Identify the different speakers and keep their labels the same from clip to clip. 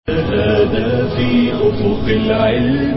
Speaker 1: هذا في أفق العلم.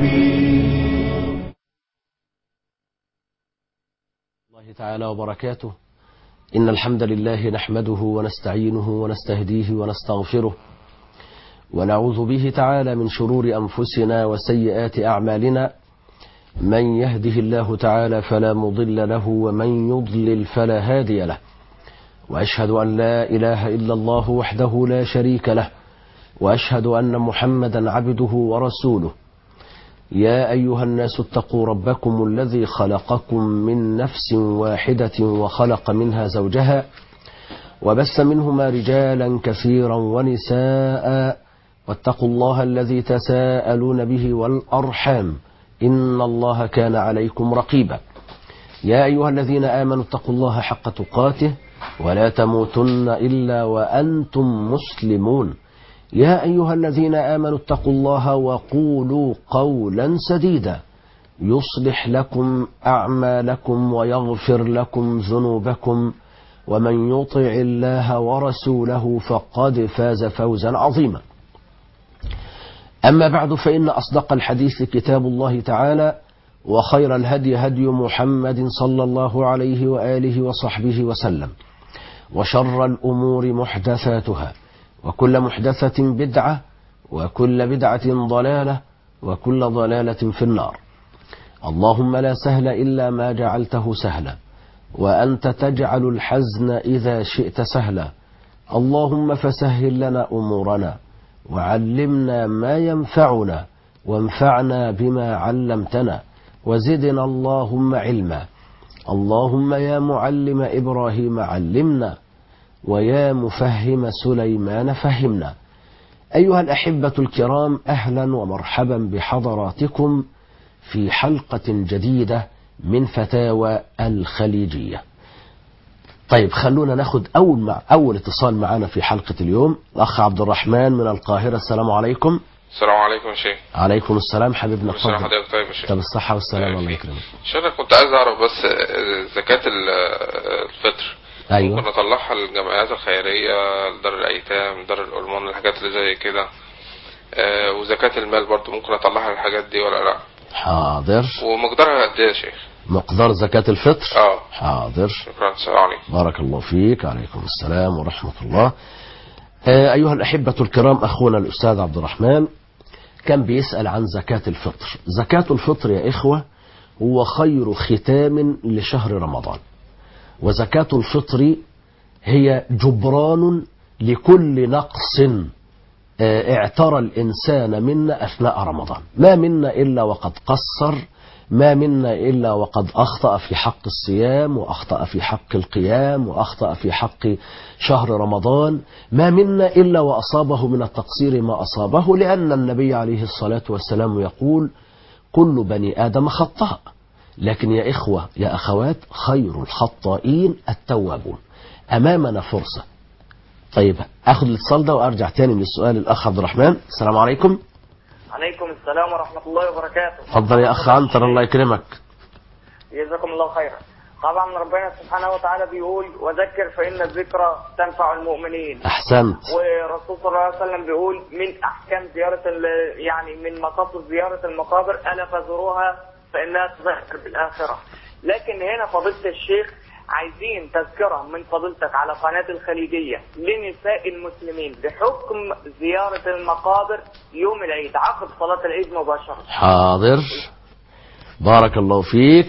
Speaker 2: الله تعالى وبركاته. إن الحمد لله نحمده ونستعينه ونستهديه ونستغفره ونعوذ به تعالى من شرور أنفسنا وسيئات أعمالنا. من يهده الله تعالى فلا مضل له ومن يضلل فلا هادي له، وأشهد أن لا إله إلا الله وحده لا شريك له، وأشهد أن محمدا عبده ورسوله. يا أيها الناس اتقوا ربكم الذي خلقكم من نفس واحدة وخلق منها زوجها وبث منهما رجالا كثيرا ونساء، واتقوا الله الذي تساءلون به والأرحام إن الله كان عليكم رقيبا. يا أيها الذين آمنوا اتقوا الله حق تقاته ولا تموتن إلا وأنتم مسلمون. يا أيها الذين آمنوا اتقوا الله وقولوا قولا سديدا يصلح لكم أعمالكم ويغفر لكم ذنوبكم، ومن يطع الله ورسوله فقد فاز فوزا عظيما. أما بعد، فإن أصدق الحديث كتاب الله تعالى، وخير الهدي هدي محمد صلى الله عليه وآله وصحبه وسلم، وشر الأمور محدثاتها، وكل محدثة بدعة، وكل بدعة ضلالة، وكل ضلالة في النار. اللهم لا سهل إلا ما جعلته سهلا، وأنت تجعل الحزن إذا شئت سهلا. اللهم فسهل لنا أمورنا، وعلمنا ما ينفعنا، وانفعنا بما علمتنا، وزدنا اللهم علما. اللهم يا معلم إبراهيم علمنا، ويا مفهم سليمان فهمنا. أيها الأحبة الكرام، أهلا ومرحبا بحضراتكم في حلقة جديدة من فتاوى الخليجية. طيب، خلونا ناخد أول اتصال معنا في حلقة اليوم. الأخ عبد الرحمن من القاهرة. السلام عليكم.
Speaker 3: السلام عليكم يا شيخ.
Speaker 2: عليكم السلام حبيبنا،
Speaker 3: اتفضل.
Speaker 2: اتفضل.
Speaker 3: طيب يا شيخ.
Speaker 2: طب الصحة والسلامة، الله يكرمك.
Speaker 3: شيخ، كنت عايز أعرف بس زكاة الفطر.
Speaker 2: أيوة.
Speaker 3: ممكن نطلعها للجمعيات الخيرية، لدار الأيتام، دار الأرمان، الحاجات اللي زي كده. وزكاة المال برضو ممكن أطلعها للحاجات دي ولا لا؟
Speaker 2: حاضر.
Speaker 3: ومقدارها قد إيه يا شيخ؟
Speaker 2: مقدار زكاة الفطر؟ حاضر.
Speaker 3: شكرا. السلام عليكم.
Speaker 2: بارك الله فيك. عليكم السلام ورحمة الله. أيها الأحبة الكرام، أخونا الأستاذ عبد الرحمن كان بيسأل عن زكاة الفطر. زكاة الفطر يا إخوة هو خير ختام لشهر رمضان، وزكاة الفطر هي جبران لكل نقص اعترى الإنسان منا أثناء رمضان. ما منا إلا وقد قصر، ما منا إلا وقد أخطأ في حق الصيام، وأخطأ في حق القيام، وأخطأ في حق شهر رمضان. ما منا إلا وأصابه من التقصير ما أصابه، لأن النبي عليه الصلاة والسلام يقول: كل بني آدم خطاء، لكن يا إخوة يا أخوات، خير الخطائين التوابون. أمامنا فرصة. طيب، أخذ الاتصال ده وأرجع تاني من السؤال. الأخ عبد الرحمن. السلام عليكم.
Speaker 4: عليكم السلام ورحمة الله وبركاته.
Speaker 2: تفضل يا أخ عنتر، الله يكرمك.
Speaker 4: جزاكم الله خيرا. طبعا ربنا سبحانه وتعالى بيقول: وذكر فإن الذكرى تنفع المؤمنين.
Speaker 2: أحسنت.
Speaker 4: والرسول صلى الله عليه وسلم بيقول: من أحكام زيارة يعني من مقاصد زيارة المقابر: ألا فزوروها فإنها تذكر بالآخرة. لكن هنا فضيلة الشيخ عايزين تذكرة من فضيلتك على قناة الخليجية لنساء المسلمين بحكم زيارة المقابر يوم العيد عقب صلاة العيد مباشرة.
Speaker 2: حاضر. بارك الله فيك.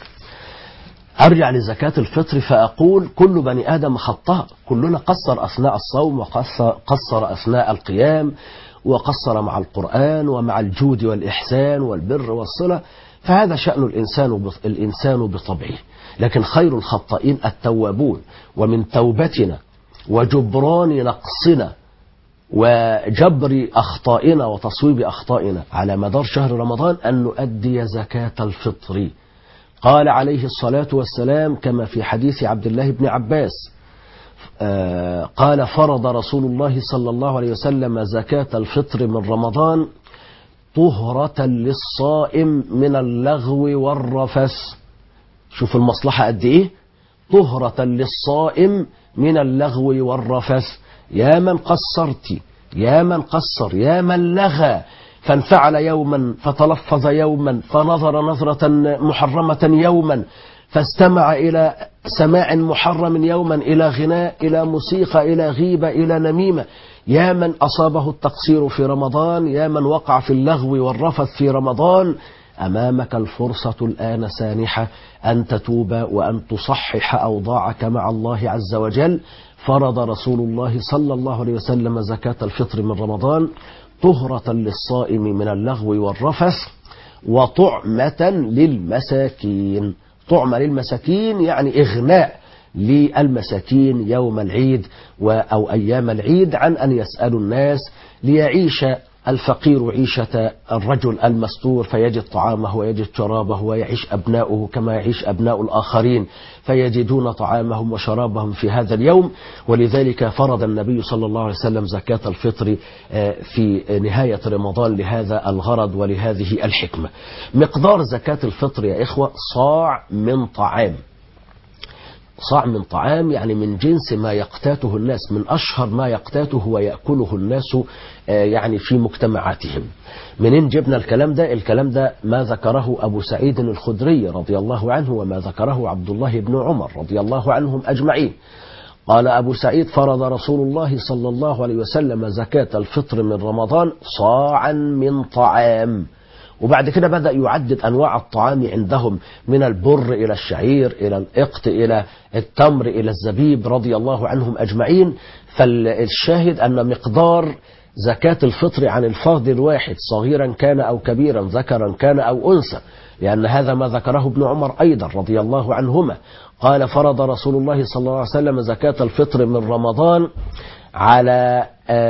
Speaker 2: أرجع لزكاة الفطر فأقول: كل بني آدم خطاء، كلنا قصر أثناء الصوم، وقصر أثناء القيام، وقصر مع القرآن ومع الجود والإحسان والبر والصلة، فهذا شأن الإنسان بطبعه. لكن خير الخطائين التوابون. ومن توبتنا وجبران نقصنا وجبر أخطائنا وتصويب أخطائنا على مدار شهر رمضان أن نؤدي زكاة الفطر. قال عليه الصلاة والسلام كما في حديث عبد الله بن عباس قال: فرض رسول الله صلى الله عليه وسلم زكاة الفطر من رمضان طهرة للصائم من اللغو والرفث. شوف المصلحة قد إيه؟ طهرة للصائم من اللغو والرفث. يا من قصرت يا من قصر، يا من لغى، فانفعل يوما، فتلفظ يوما، فنظر نظرة محرمة يوما، فاستمع إلى سماع محرم يوما، إلى غناء، إلى موسيقى، إلى غيبة، إلى نميمة. يا من أصابه التقصير في رمضان، يا من وقع في اللغو والرفث في رمضان، أمامك الفرصة الآن سانحة أن تتوب وأن تصحح أوضاعك مع الله عز وجل. فرض رسول الله صلى الله عليه وسلم زكاة الفطر من رمضان طهرة للصائم من اللغو والرفث وطعمة للمساكين. طعمة للمساكين يعني إغناء للمساكين يوم العيد أو أيام العيد عن أن يسألوا الناس، ليعيش الفقير عيشة الرجل المستور فيجد طعامه ويجد شرابه، ويعيش أبناؤه كما يعيش أبناء الآخرين فيجدون طعامهم وشرابهم في هذا اليوم. ولذلك فرض النبي صلى الله عليه وسلم زكاة الفطر في نهاية رمضان لهذا الغرض ولهذه الحكمة. مقدار زكاة الفطر يا إخوة صاع من طعام. صاع من طعام يعني من جنس ما يقتاته الناس، من أشهر ما يقتاته ويأكله الناس يعني في مجتمعاتهم. منين جبنا الكلام ده؟ الكلام ده ما ذكره أبو سعيد الخدري رضي الله عنه وما ذكره عبد الله بن عمر رضي الله عنهم أجمعين. قال أبو سعيد: فرض رسول الله صلى الله عليه وسلم زكاة الفطر من رمضان صاعا من طعام. وبعد كده بدأ يعدد أنواع الطعام عندهم، من البر إلى الشعير إلى الإقط إلى التمر إلى الزبيب رضي الله عنهم أجمعين. فالشاهد أن مقدار زكاة الفطر عن الفرد الواحد صغيرا كان أو كبيرا، ذكرا كان أو أنثى، لأن هذا ما ذكره ابن عمر أيضا رضي الله عنهما. قال: فرض رسول الله صلى الله عليه وسلم زكاة الفطر من رمضان على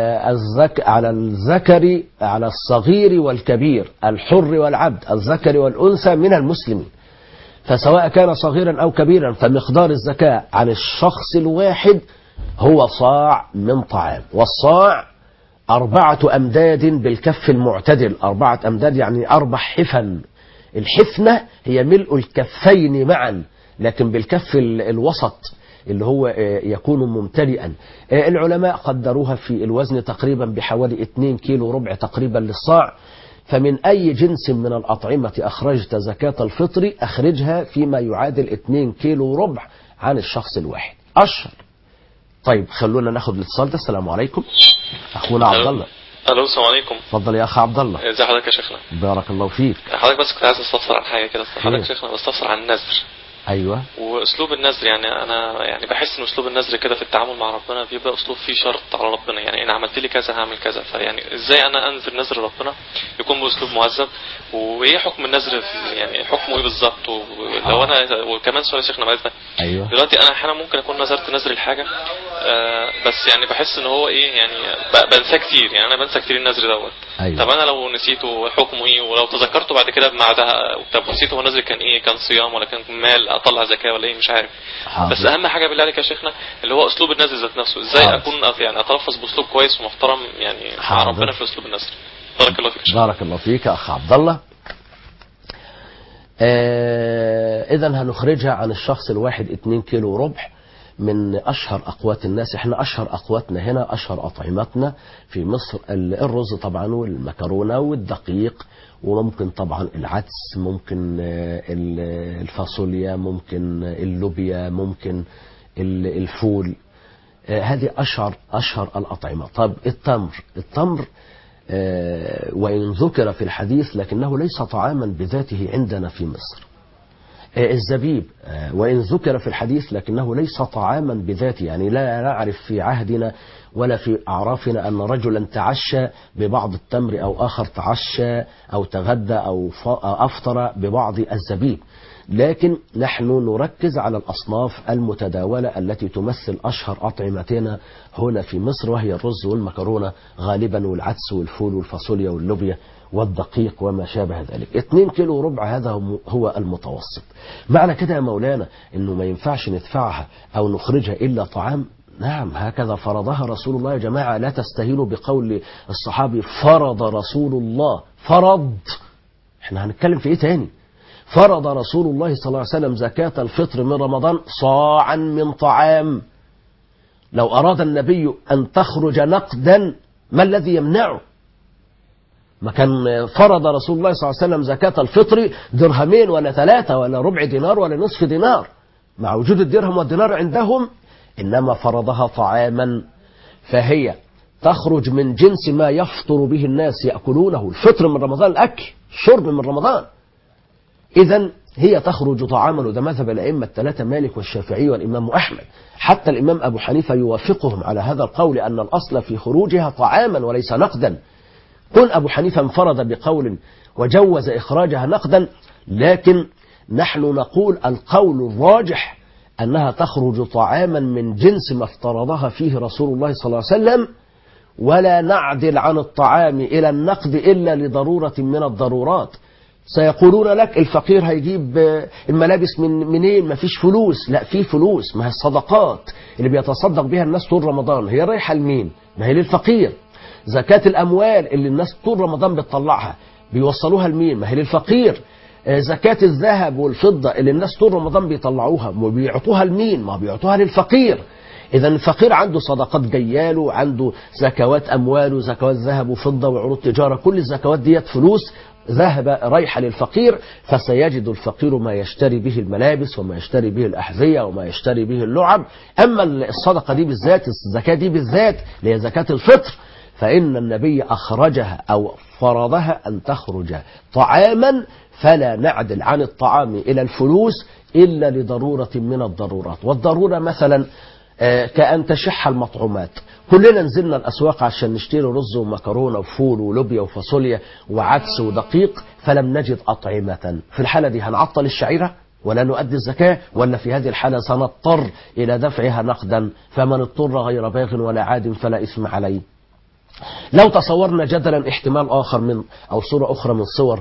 Speaker 2: الذكر، على الصغير والكبير، الحر والعبد، الذكر والأنثى من المسلمين. فسواء كان صغيرا أو كبيرا فمقدار الزكاة عن الشخص الواحد هو صاع من طعام. والصاع 4 أمداد بالكف المعتدل. 4 أمداد يعني 4 حفن. الحفنة هي ملء الكفين معا، لكن بالكف الوسط اللي هو يكون ممتلئا. العلماء قدروها في الوزن تقريبا بحوالي 2 كيلو ربع تقريبا للصاع. فمن أي جنس من الأطعمة أخرجت زكاة الفطر أخرجها فيما يعادل 2 كيلو ربع عن الشخص الواحد. أشهر. طيب خلونا ناخد الاتصال ده. السلام عليكم أخونا عبد الله.
Speaker 5: الو السلام عليكم.
Speaker 2: اتفضل يا أخ عبد الله.
Speaker 5: ازي حضرتك يا شيخنا؟
Speaker 2: بارك الله فيك.
Speaker 5: حضرتك بس كنت عايز استفسر عن حاجه كده. حضرتك يا شيخنا بستفسر عن النذر.
Speaker 2: ايوه.
Speaker 5: واسلوب النذر، يعني انا يعني بحس ان اسلوب النذر كده في التعامل مع ربنا بيبقى اسلوب فيه شرط على ربنا، يعني ان عملت لي كذا هعمل كذا. فيعني ازاي انا انذر نذر ربنا يكون باسلوب مهذب؟ وايه حكم النذر يعني حكمه ايه بالظبط؟ ولو انا وكمان سؤال يا شيخنا بعد
Speaker 2: ايوه.
Speaker 5: دلوقتي انا احيانا ممكن اكون نذرت نذر الحاجه بس يعني بحس ان هو ايه، يعني بنسى كتير، يعني انا بنسى كتير النذر دوت.
Speaker 2: أيوة.
Speaker 5: طب انا لو نسيته حكمه ايه؟ ولو تذكرته بعد كده بعدها، طب نسيته هو النذر كان ايه؟ كان صيام ولا كان مال اطلع زكاه ولا ايه؟ مش عارف. حاضر. بس اهم حاجه بالله عليك يا شيخنا اللي هو اسلوب النذر ذات نفسه، ازاي حاضر. اكون يعني اتلفظ باسلوب كويس ومحترم يعني مع ربنا في اسلوب النذر. بارك الله فيك.
Speaker 2: بارك الله فيك اخ عبد الله. اذا هنخرجها عن الشخص الواحد 2 كيلو ربع من أشهر أقوات الناس. احنا أشهر أقواتنا هنا، أشهر أطعمتنا في مصر الرز طبعا والمكرونة والدقيق، وممكن طبعا العدس، ممكن الفاصوليا، ممكن اللوبيا، ممكن الفول. هذه أشهر الأطعمة. طب التمر وإن ذكر في الحديث لكنه ليس طعاما بذاته عندنا في مصر. الزبيب وإن ذكر في الحديث لكنه ليس طعاما بذاته، يعني لا نعرف في عهدنا ولا في أعرافنا أن رجلا تعشى ببعض التمر أو آخر تعشى أو تغدى أو أفطر ببعض الزبيب. لكن نحن نركز على الأصناف المتداولة التي تمثل أشهر أطعمتنا هنا في مصر، وهي الرز والمكرونة غالبا، والعدس والفول والفاصوليا واللوبيا والدقيق وما شابه ذلك. 2 كيلو ربع هذا هو المتوسط. معنى كده يا مولانا انه ما ينفعش ندفعها او نخرجها الا طعام؟ نعم، هكذا فرضها رسول الله. يا جماعة لا تستهينوا بقول الصحابي فرض رسول الله. فرض، احنا هنتكلم في ايه تاني؟ فرض رسول الله صلى الله عليه وسلم زكاة الفطر من رمضان صاعا من طعام. لو أراد النبي أن تخرج نقدا ما الذي يمنعه؟ ما كان فرض رسول الله صلى الله عليه وسلم زكاة الفطر درهمين ولا 3 ولا ربع دينار ولا نصف دينار مع وجود الدرهم والدينار عندهم، إنما فرضها طعاما، فهي تخرج من جنس ما يفطر به الناس يأكلونه. الفطر من رمضان الأكل، الشرب من رمضان، إذن هي تخرج طعاما. وده مذهب الأئمة الثلاثة مالك والشافعي والإمام أحمد. حتى الإمام أبو حنيفة يوافقهم على هذا القول، أن الأصل في خروجها طعاما وليس نقدا. كن أبو حنيفة انفرد بقول وجوز إخراجها نقدا، لكن نحن نقول القول الراجح أنها تخرج طعاما من جنس ما افترضها فيه رسول الله صلى الله عليه وسلم، ولا نعدل عن الطعام إلى النقد إلا لضرورة من الضرورات. سيقولون لك الفقير هيجيب الملابس منين؟ ما فيش فلوس. لا، في فلوس، ما هي الصدقات اللي بيتصدق بها الناس طول رمضان هي رايحة لمين؟ ما هي للفقير. زكاة الأموال اللي الناس طول رمضان بتطلعها بيوصلوها لمين؟ ما هي للفقير. زكاة الذهب والفضة اللي الناس طول رمضان بيطلعوها وبيعطوها لمين؟ ما بيعطوها للفقير. إذا الفقير عنده صدقات جياله، عنده زكوات أمواله، زكوات ذهب وفضة وعروض تجارة، كل الزكوات ديت فلوس ذهب رايحة للفقير، فسيجد الفقير ما يشتري به الملابس وما يشتري به الأحذية وما يشتري به اللعب. أما الصدقة دي بالذات، الزكاة دي بالذات اللي هي زكاة الفطر، فإن النبي أخرجها أو فرضها أن تخرج طعاما، فلا نعدل عن الطعام إلى الفلوس إلا لضرورة من الضرورات. والضرورة مثلا كأن تشح المطعومات. كلنا نزلنا الأسواق عشان نشتري رز ومكرونة وفول ولوبيا وفاصوليا وعدس ودقيق، فلم نجد أطعمة. في الحالة دي هنعطل الشعيرة ولا نؤدي الزكاة؟ ولا في هذه الحالة سنضطر إلى دفعها نقدا؟ فمن اضطر غير باغ ولا عاد فلا إثم عليه. لو تصورنا جدلا احتمال آخر أو صورة أخرى من صور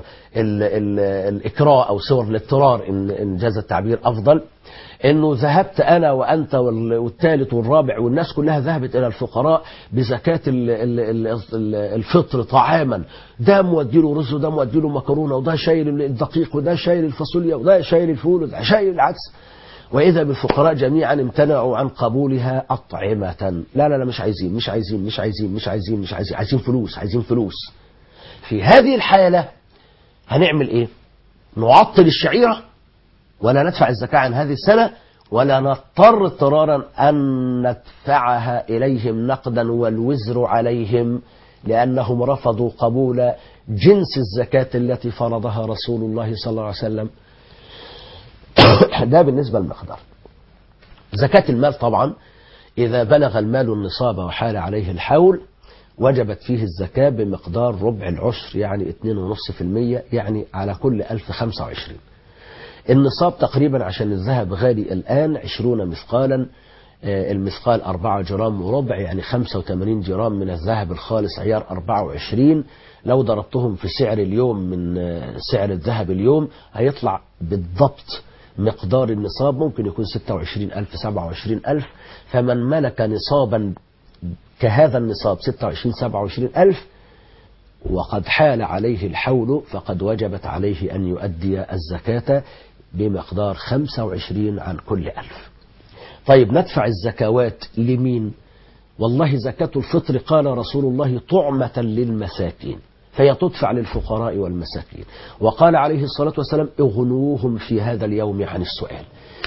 Speaker 2: الإكراه أو صور الاضطرار، إن جاز التعبير أفضل، إنه ذهبت أنا وأنت والثالث والرابع والناس كلها ذهبت إلى الفقراء بزكاة الفطر طعاما، ده مودي له رز وده مودي له مكرونة وده شايل الدقيق وده شايل الفاصوليا وده شايل الفول وده شايل العدس، وإذا بالفقراء جميعا امتنعوا عن قبولها أطعمة. لا لا لا، مش عايزين مش عايزين مش عايزين مش عايزين مش عايزين، عايزين فلوس عايزين فلوس. في هذه الحالة هنعمل إيه؟ نعطل الشعيرة ولا ندفع الزكاة عن هذه السنة، ولا نضطر اضطرارا أن ندفعها إليهم نقدا والوزر عليهم لأنهم رفضوا قبول جنس الزكاة التي فرضها رسول الله صلى الله عليه وسلم. ده بالنسبة للمقدار. زكاة المال طبعا إذا بلغ المال النصاب وحال عليه الحول وجبت فيه الزكاة بمقدار ربع العشر، يعني 2.5%، يعني على كل 1025. النصاب تقريبا عشان الذهب غالي الآن 20 مثقالا، المثقال 4 جرام وربع، يعني 85 جرام من الذهب الخالص عيار 24. لو ضربتهم في سعر اليوم من سعر الذهب اليوم هيطلع بالضبط مقدار النصاب، ممكن يكون 26,000 27,000. فمن ملك نصابا كهذا النصاب 26,000 27,000 وقد حال عليه الحول فقد وجبت عليه أن يؤدي الزكاة بمقدار 25 عن كل 1000. طيب ندفع الزكوات لمين؟ والله زكاة الفطر قال رسول الله طعمة للمساكين، فهي تدفع للفقراء والمساكين، وقال عليه الصلاة والسلام اغنوهم في هذا اليوم عن السؤال.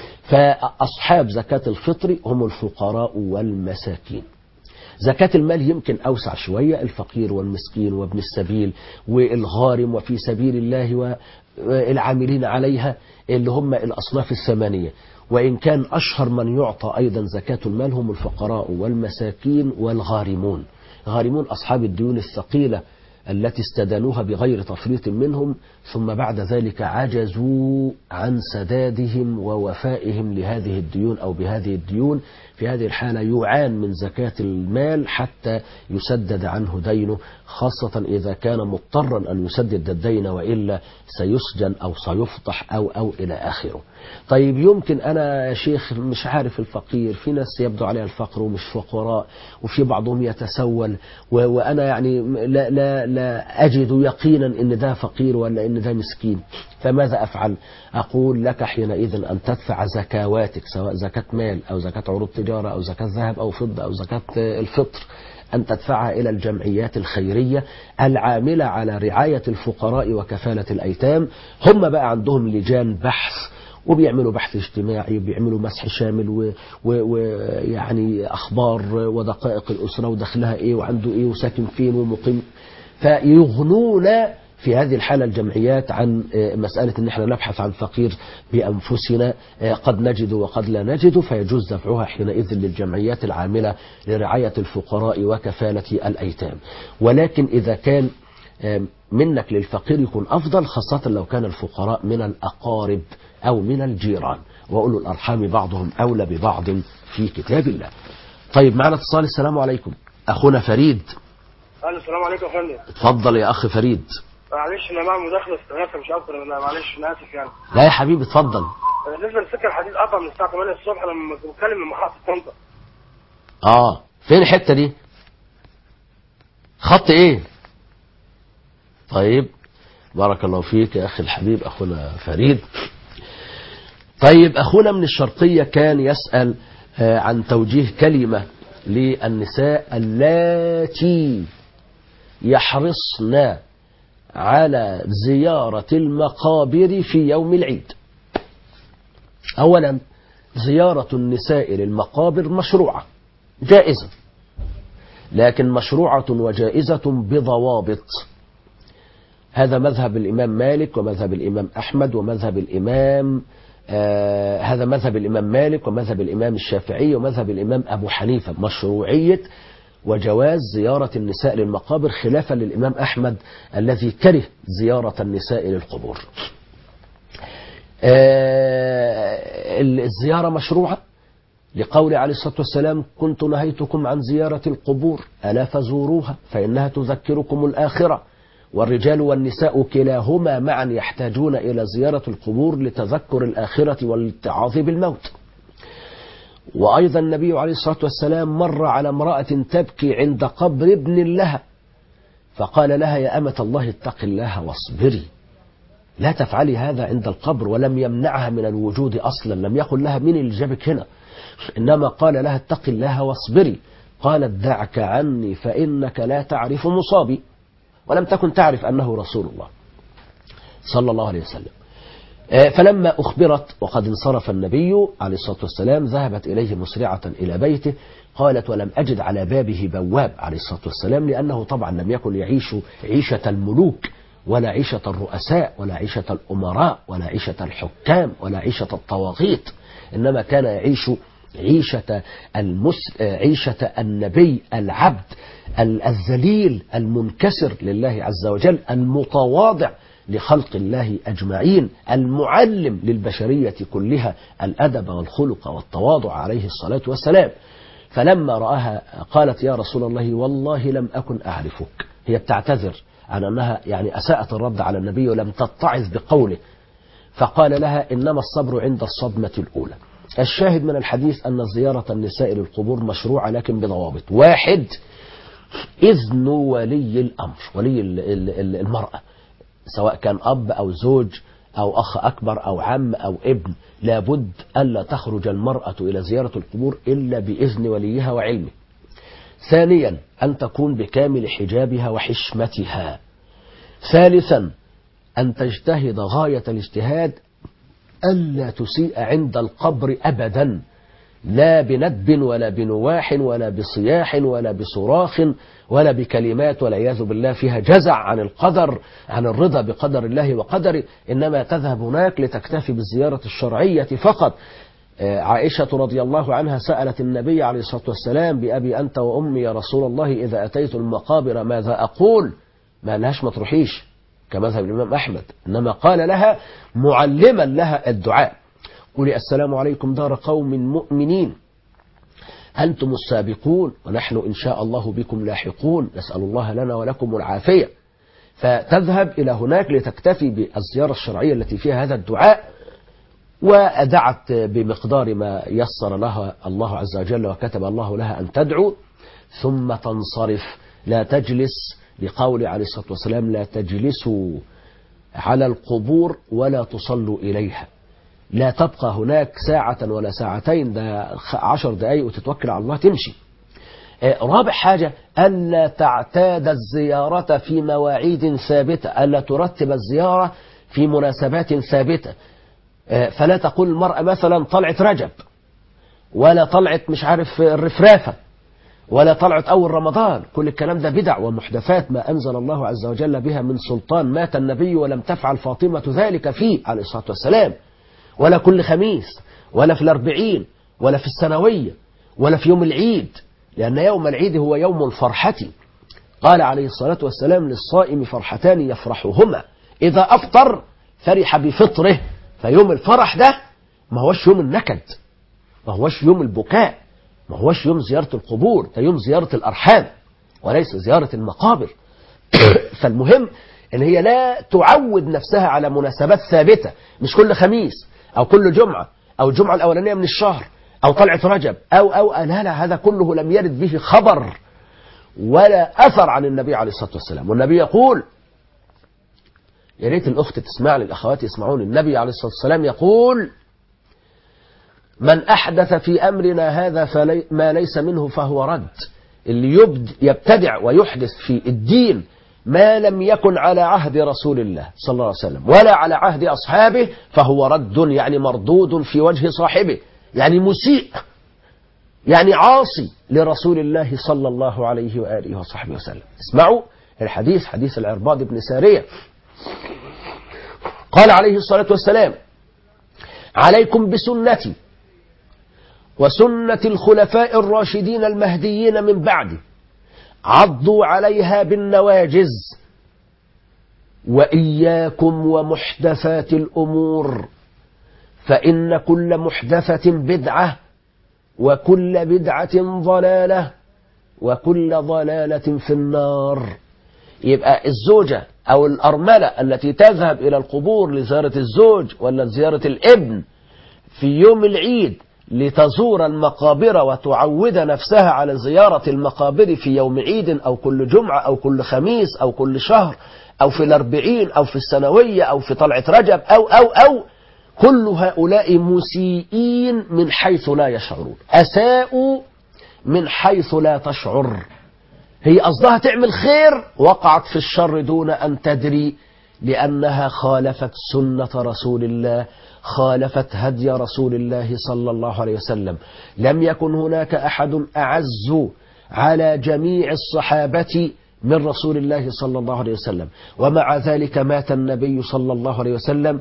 Speaker 2: فأصحاب زكاة الفطر هم الفقراء والمساكين. زكاة المال يمكن أوسع شوية، الفقير والمسكين وابن السبيل والغارم وفي سبيل الله والعاملين عليها، اللي هم الأصناف الثمانية. وإن كان أشهر من يعطى أيضا زكاة المال هم الفقراء والمساكين والغارمون. غارمون أصحاب الديون الثقيلة التي استدانوها بغير تفريط منهم، ثم بعد ذلك عجزوا عن سدادهم ووفائهم لهذه الديون أو بهذه الديون. في هذه الحالة يعان من زكاة المال حتى يسدد عنه دينه، خاصة إذا كان مضطرا أن يسدد الدين وإلا سيسجن أو سيفضح أو إلى آخره. طيب يمكن أنا يا شيخ مش عارف الفقير، في ناس يبدو عليها الفقر ومش فقراء، وفي بعضهم يتسول، وأنا يعني لا أجد يقينا إن ده فقير ولا إن ده مسكين، فماذا أفعل؟ أقول لك حينئذ أن تدفع زكواتك، سواء زكاة مال أو زكاة عروض تجارة أو زكاة ذهب أو فضة أو زكاة الفطر أن تدفعها إلى الجمعيات الخيرية العاملة على رعاية الفقراء وكفالة الأيتام. هم بقى عندهم لجان بحث وبيعملوا بحث اجتماعي وبيعملوا مسح شامل ويعني أخبار ودقائق الأسرة ودخلها إيه وعنده إيه وساكن فين ومقيم، فيغنون في هذه الحالة الجمعيات عن مسألة ان احنا نبحث عن فقير بأنفسنا، قد نجد وقد لا نجد، فيجوز دفعها حينئذ للجمعيات العاملة لرعاية الفقراء وكفالة الأيتام. ولكن إذا كان منك للفقير يكون أفضل، خاصة لو كان الفقراء من الأقارب أو من الجيران، وأولو الأرحام بعضهم أولى ببعض في كتاب الله. طيب معنا اتصال. السلام عليكم أخونا فريد.
Speaker 6: السلام عليكم يا فندم.
Speaker 2: اتفضل يا أخ فريد.
Speaker 6: معلش انا بعمل مداخله استغاثه مش اكتر، انا معلش انا اسف يعني.
Speaker 2: لا يا حبيبي اتفضل.
Speaker 6: بالنسبه لسكه الحديد قطع من الساعه 8 الصبح لما بتكلم من محطه طنطا.
Speaker 2: فين الحته دي؟ خط ايه؟ طيب بارك الله فيك يا اخي الحبيب اخونا فريد. طيب اخونا من الشرقيه كان يسأل عن توجيه كلمه للنساء اللاتي يحرصن على زيارة المقابر في يوم العيد. أولا زيارة النساء للمقابر مشروعة جائزة، لكن مشروعة وجائزة بضوابط. هذا مذهب الإمام مالك ومذهب الإمام أحمد ومذهب الإمام هذا مذهب الإمام مالك ومذهب الإمام الشافعي ومذهب الإمام أبو حنيفة، مشروعية وجواز زيارة النساء للمقابر، خلافا للإمام أحمد الذي كره زيارة النساء للقبور. الزيارة مشروعة لقول عليه الصلاة والسلام: كنت نهيتكم عن زيارة القبور ألا فزوروها فإنها تذكركم الآخرة. والرجال والنساء كلاهما معا يحتاجون إلى زيارة القبور لتذكر الآخرة والاتعاظ بالموت. وأيضا النبي عليه الصلاة والسلام مر على امرأة تبكي عند قبر ابن لها، فقال لها: يا أمة الله اتق الله واصبري، لا تفعلي هذا عند القبر. ولم يمنعها من الوجود أصلا، لم يقل لها من اللي جابك هنا، إنما قال لها: اتق الله واصبري. قالت: دعك عني فإنك لا تعرف مصابي. ولم تكن تعرف أنه رسول الله صلى الله عليه وسلم. فلما أخبرت وقد انصرف النبي عليه الصلاة والسلام ذهبت إليه مسرعة إلى بيته. قالت: ولم أجد على بابه بواب عليه الصلاة والسلام، لأنه طبعا لم يكن يعيش عيشة الملوك ولا عيشة الرؤساء ولا عيشة الأمراء ولا عيشة الحكام ولا عيشة الطواغيت، إنما كان يعيش عيشة النبي العبد الذليل المنكسر لله عز وجل، المتواضع لخلق الله أجمعين، المعلم للبشرية كلها الأدب والخلق والتواضع عليه الصلاة والسلام. فلما رآها قالت: يا رسول الله والله لم أكن أعرفك. هي بتعتذر عن أنها يعني أساءت الرد على النبي ولم تتعظ بقوله، فقال لها: إنما الصبر عند الصدمة الأولى. الشاهد من الحديث أن زيارة النساء للقبور مشروعة لكن بضوابط. 1. إذن ولي الأمر، ولي المرأة، سواء كان أب أو زوج أو أخ أكبر أو عم أو ابن، لابد ألا تخرج المرأة إلى زيارة القبور إلا بإذن وليها وعلمه. 2. أن تكون بكامل حجابها وحشمتها. 3. أن تجتهد غاية الاجتهاد ألا تسيء عند القبر أبدا، لا بندب ولا بنواح ولا بصياح ولا بصراخ ولا بكلمات والعياذ بالله فيها جزع عن القدر، عن الرضا بقدر الله وقدره، إنما تذهب هناك لتكتفي بالزيارة الشرعية فقط. عائشة رضي الله عنها سألت النبي عليه الصلاة والسلام: بأبي أنت وأمي يا رسول الله إذا أتيت المقابر ماذا أقول؟ ما لهاش ما تروحيش كمذهب الإمام أحمد، إنما قال لها معلما لها الدعاء: قولي السلام عليكم دار قوم مؤمنين أنتم السابقون ونحن إن شاء الله بكم لاحقون، نسأل الله لنا ولكم العافية. فتذهب إلى هناك لتكتفي بالزيارة الشرعية التي فيها هذا الدعاء، ودعت بمقدار ما يسر لها الله عز وجل وكتب الله لها أن تدعو، ثم تنصرف. لا تجلس، لقول عليه الصلاة والسلام: لا تجلسوا على القبور ولا تصلوا إليها. لا تبقى هناك ساعة ولا ساعتين، ده 10 دقايق وتتوكل على الله تمشي. رابع حاجة ألا تعتاد الزيارة في مواعيد ثابتة، ألا ترتب الزيارة في مناسبات ثابتة. فلا تقول المرأة مثلا طلعت رجب، ولا طلعت مش عارف الرفرافة، ولا طلعت أول رمضان. كل الكلام ده بدع ومحدثات ما أنزل الله عز وجل بها من سلطان. مات النبي ولم تفعل فاطمة ذلك فيه عليه الصلاة والسلام. ولا كل خميس، ولا في الأربعين، ولا في السنوية، ولا في يوم العيد، لأن يوم العيد هو يوم الفرحة. قال عليه الصلاة والسلام للصائم فرحتان يفرحهما، إذا أفطر فرح بفطره. فيوم الفرح ده ما هوش يوم النكد، ما هوش يوم البكاء، ما هوش يوم زيارة القبور، ده يوم زيارة الأرحام وليس زيارة المقابر. فالمهم ان هي لا تعود نفسها على مناسبات ثابتة، مش كل خميس او كل جمعة او الجمعة الاولانية من الشهر او طلعة رجب او لا، هذا كله لم يرد به خبر ولا اثر عن النبي عليه الصلاة والسلام. والنبي يقول، يا ريت الاخت تسمع لي، الاخوات يسمعون، النبي عليه الصلاة والسلام يقول: من احدث في امرنا هذا ما ليس منه فهو رد. اللي يبتدع ويحدث في الدين ما لم يكن على عهد رسول الله صلى الله عليه وسلم ولا على عهد أصحابه فهو رد، يعني مردود في وجه صاحبه، يعني مسيء، يعني عاصي لرسول الله صلى الله عليه وآله وصحبه وسلم. اسمعوا الحديث، حديث العرباض بن سارية. قال عليه الصلاة والسلام: عليكم بسنتي وسنة الخلفاء الراشدين المهديين من بعدي، عضوا عليها بالنواجز، وإياكم ومحدثات الأمور، فإن كل محدثة بدعة، وكل بدعة ضلالة، وكل ضلالة في النار. يبقى الزوجة أو الأرملة التي تذهب إلى القبور لزيارة الزوج ولا زيارة الابن في يوم العيد لتزور المقابر وتعود نفسها على زيارة المقابر في يوم عيد أو كل جمعة أو كل خميس أو كل شهر أو في الأربعين أو في السنوية أو في طلعة رجب أو كل هؤلاء مسيئين من حيث لا يشعرون، أساءوا من حيث لا تشعر. هي قصدها تعمل خير، وقعت في الشر دون أن تدري، لأنها خالفت سنة رسول الله، خالفت هدي رسول الله صلى الله عليه وسلم. لم يكن هناك أحد أعز على جميع الصحابة من رسول الله صلى الله عليه وسلم، ومع ذلك مات النبي صلى الله عليه وسلم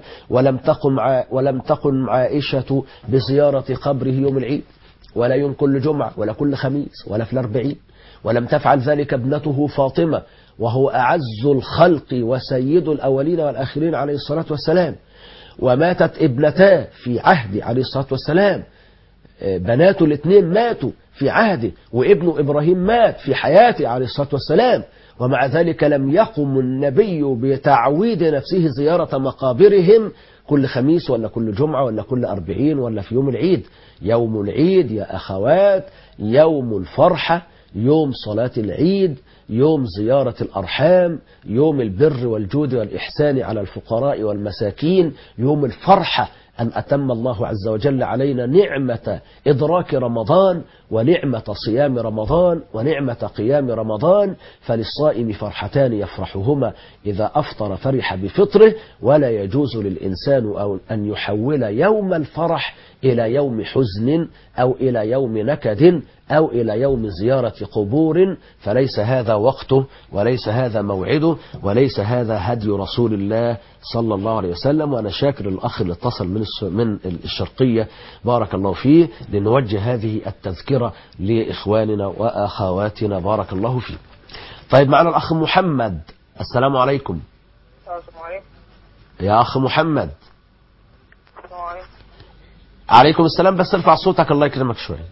Speaker 2: ولم تقم عائشة بزيارة قبره يوم العيد ولا يوم كل جمعة ولا كل خميس ولا في الأربعين، ولم تفعل ذلك ابنته فاطمة وهو أعز الخلق وسيد الأولين والآخرين عليه الصلاة والسلام. وماتت ابنتاه في عهد عليه الصلاة والسلام، بناته الاثنين ماتوا في عهده، وابن إبراهيم مات في حياته عليه الصلاة والسلام، ومع ذلك لم يقم النبي بتعويد نفسه زيارة مقابرهم كل خميس ولا كل جمعة ولا كل أربعين ولا في يوم العيد. يوم العيد يا أخوات يوم الفرحة، يوم صلاة العيد، يوم زيارة الأرحام، يوم البر والجود والإحسان على الفقراء والمساكين، يوم الفرحة أن أتم الله عز وجل علينا نعمة إدراك رمضان ونعمة صيام رمضان ونعمة قيام رمضان. فللصائم فرحتان يفرحهما، إذا أفطر فرح بفطره، ولا يجوز للإنسان أو أن يحول يوم الفرح إلى يوم حزن أو إلى يوم نكد أو إلى يوم زيارة قبور، فليس هذا وقته وليس هذا موعده وليس هذا هدي رسول الله صلى الله عليه وسلم. وأنا شاكر الأخ اللي اتصل من الشرقية بارك الله فيه، لنوجه هذه التذكرة لإخواننا وأخواتنا بارك الله فيه. طيب معنا الأخ محمد. السلام عليكم.
Speaker 4: السلام عليكم.
Speaker 2: يا أخ محمد.
Speaker 4: السلام عليكم.
Speaker 2: عليكم السلام، بس ارفع صوتك الله يكرمك شوية.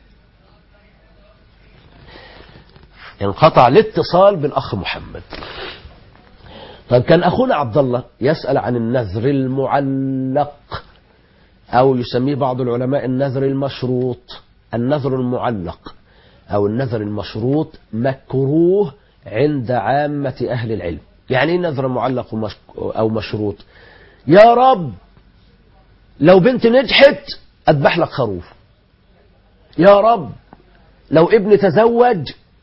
Speaker 2: انقطع الاتصال بالأخ محمد. طيب كان أخونا عبد الله يسأل عن النذر المعلق، أو يسميه بعض العلماء النذر المشروط. النذر المعلق أو النذر المشروط مكروه عند عامة أهل العلم. يعني نذر معلق أو مشروط؟ يا رب لو بنت نجحت أذبح لك خروف، يا رب لو ابن تزوج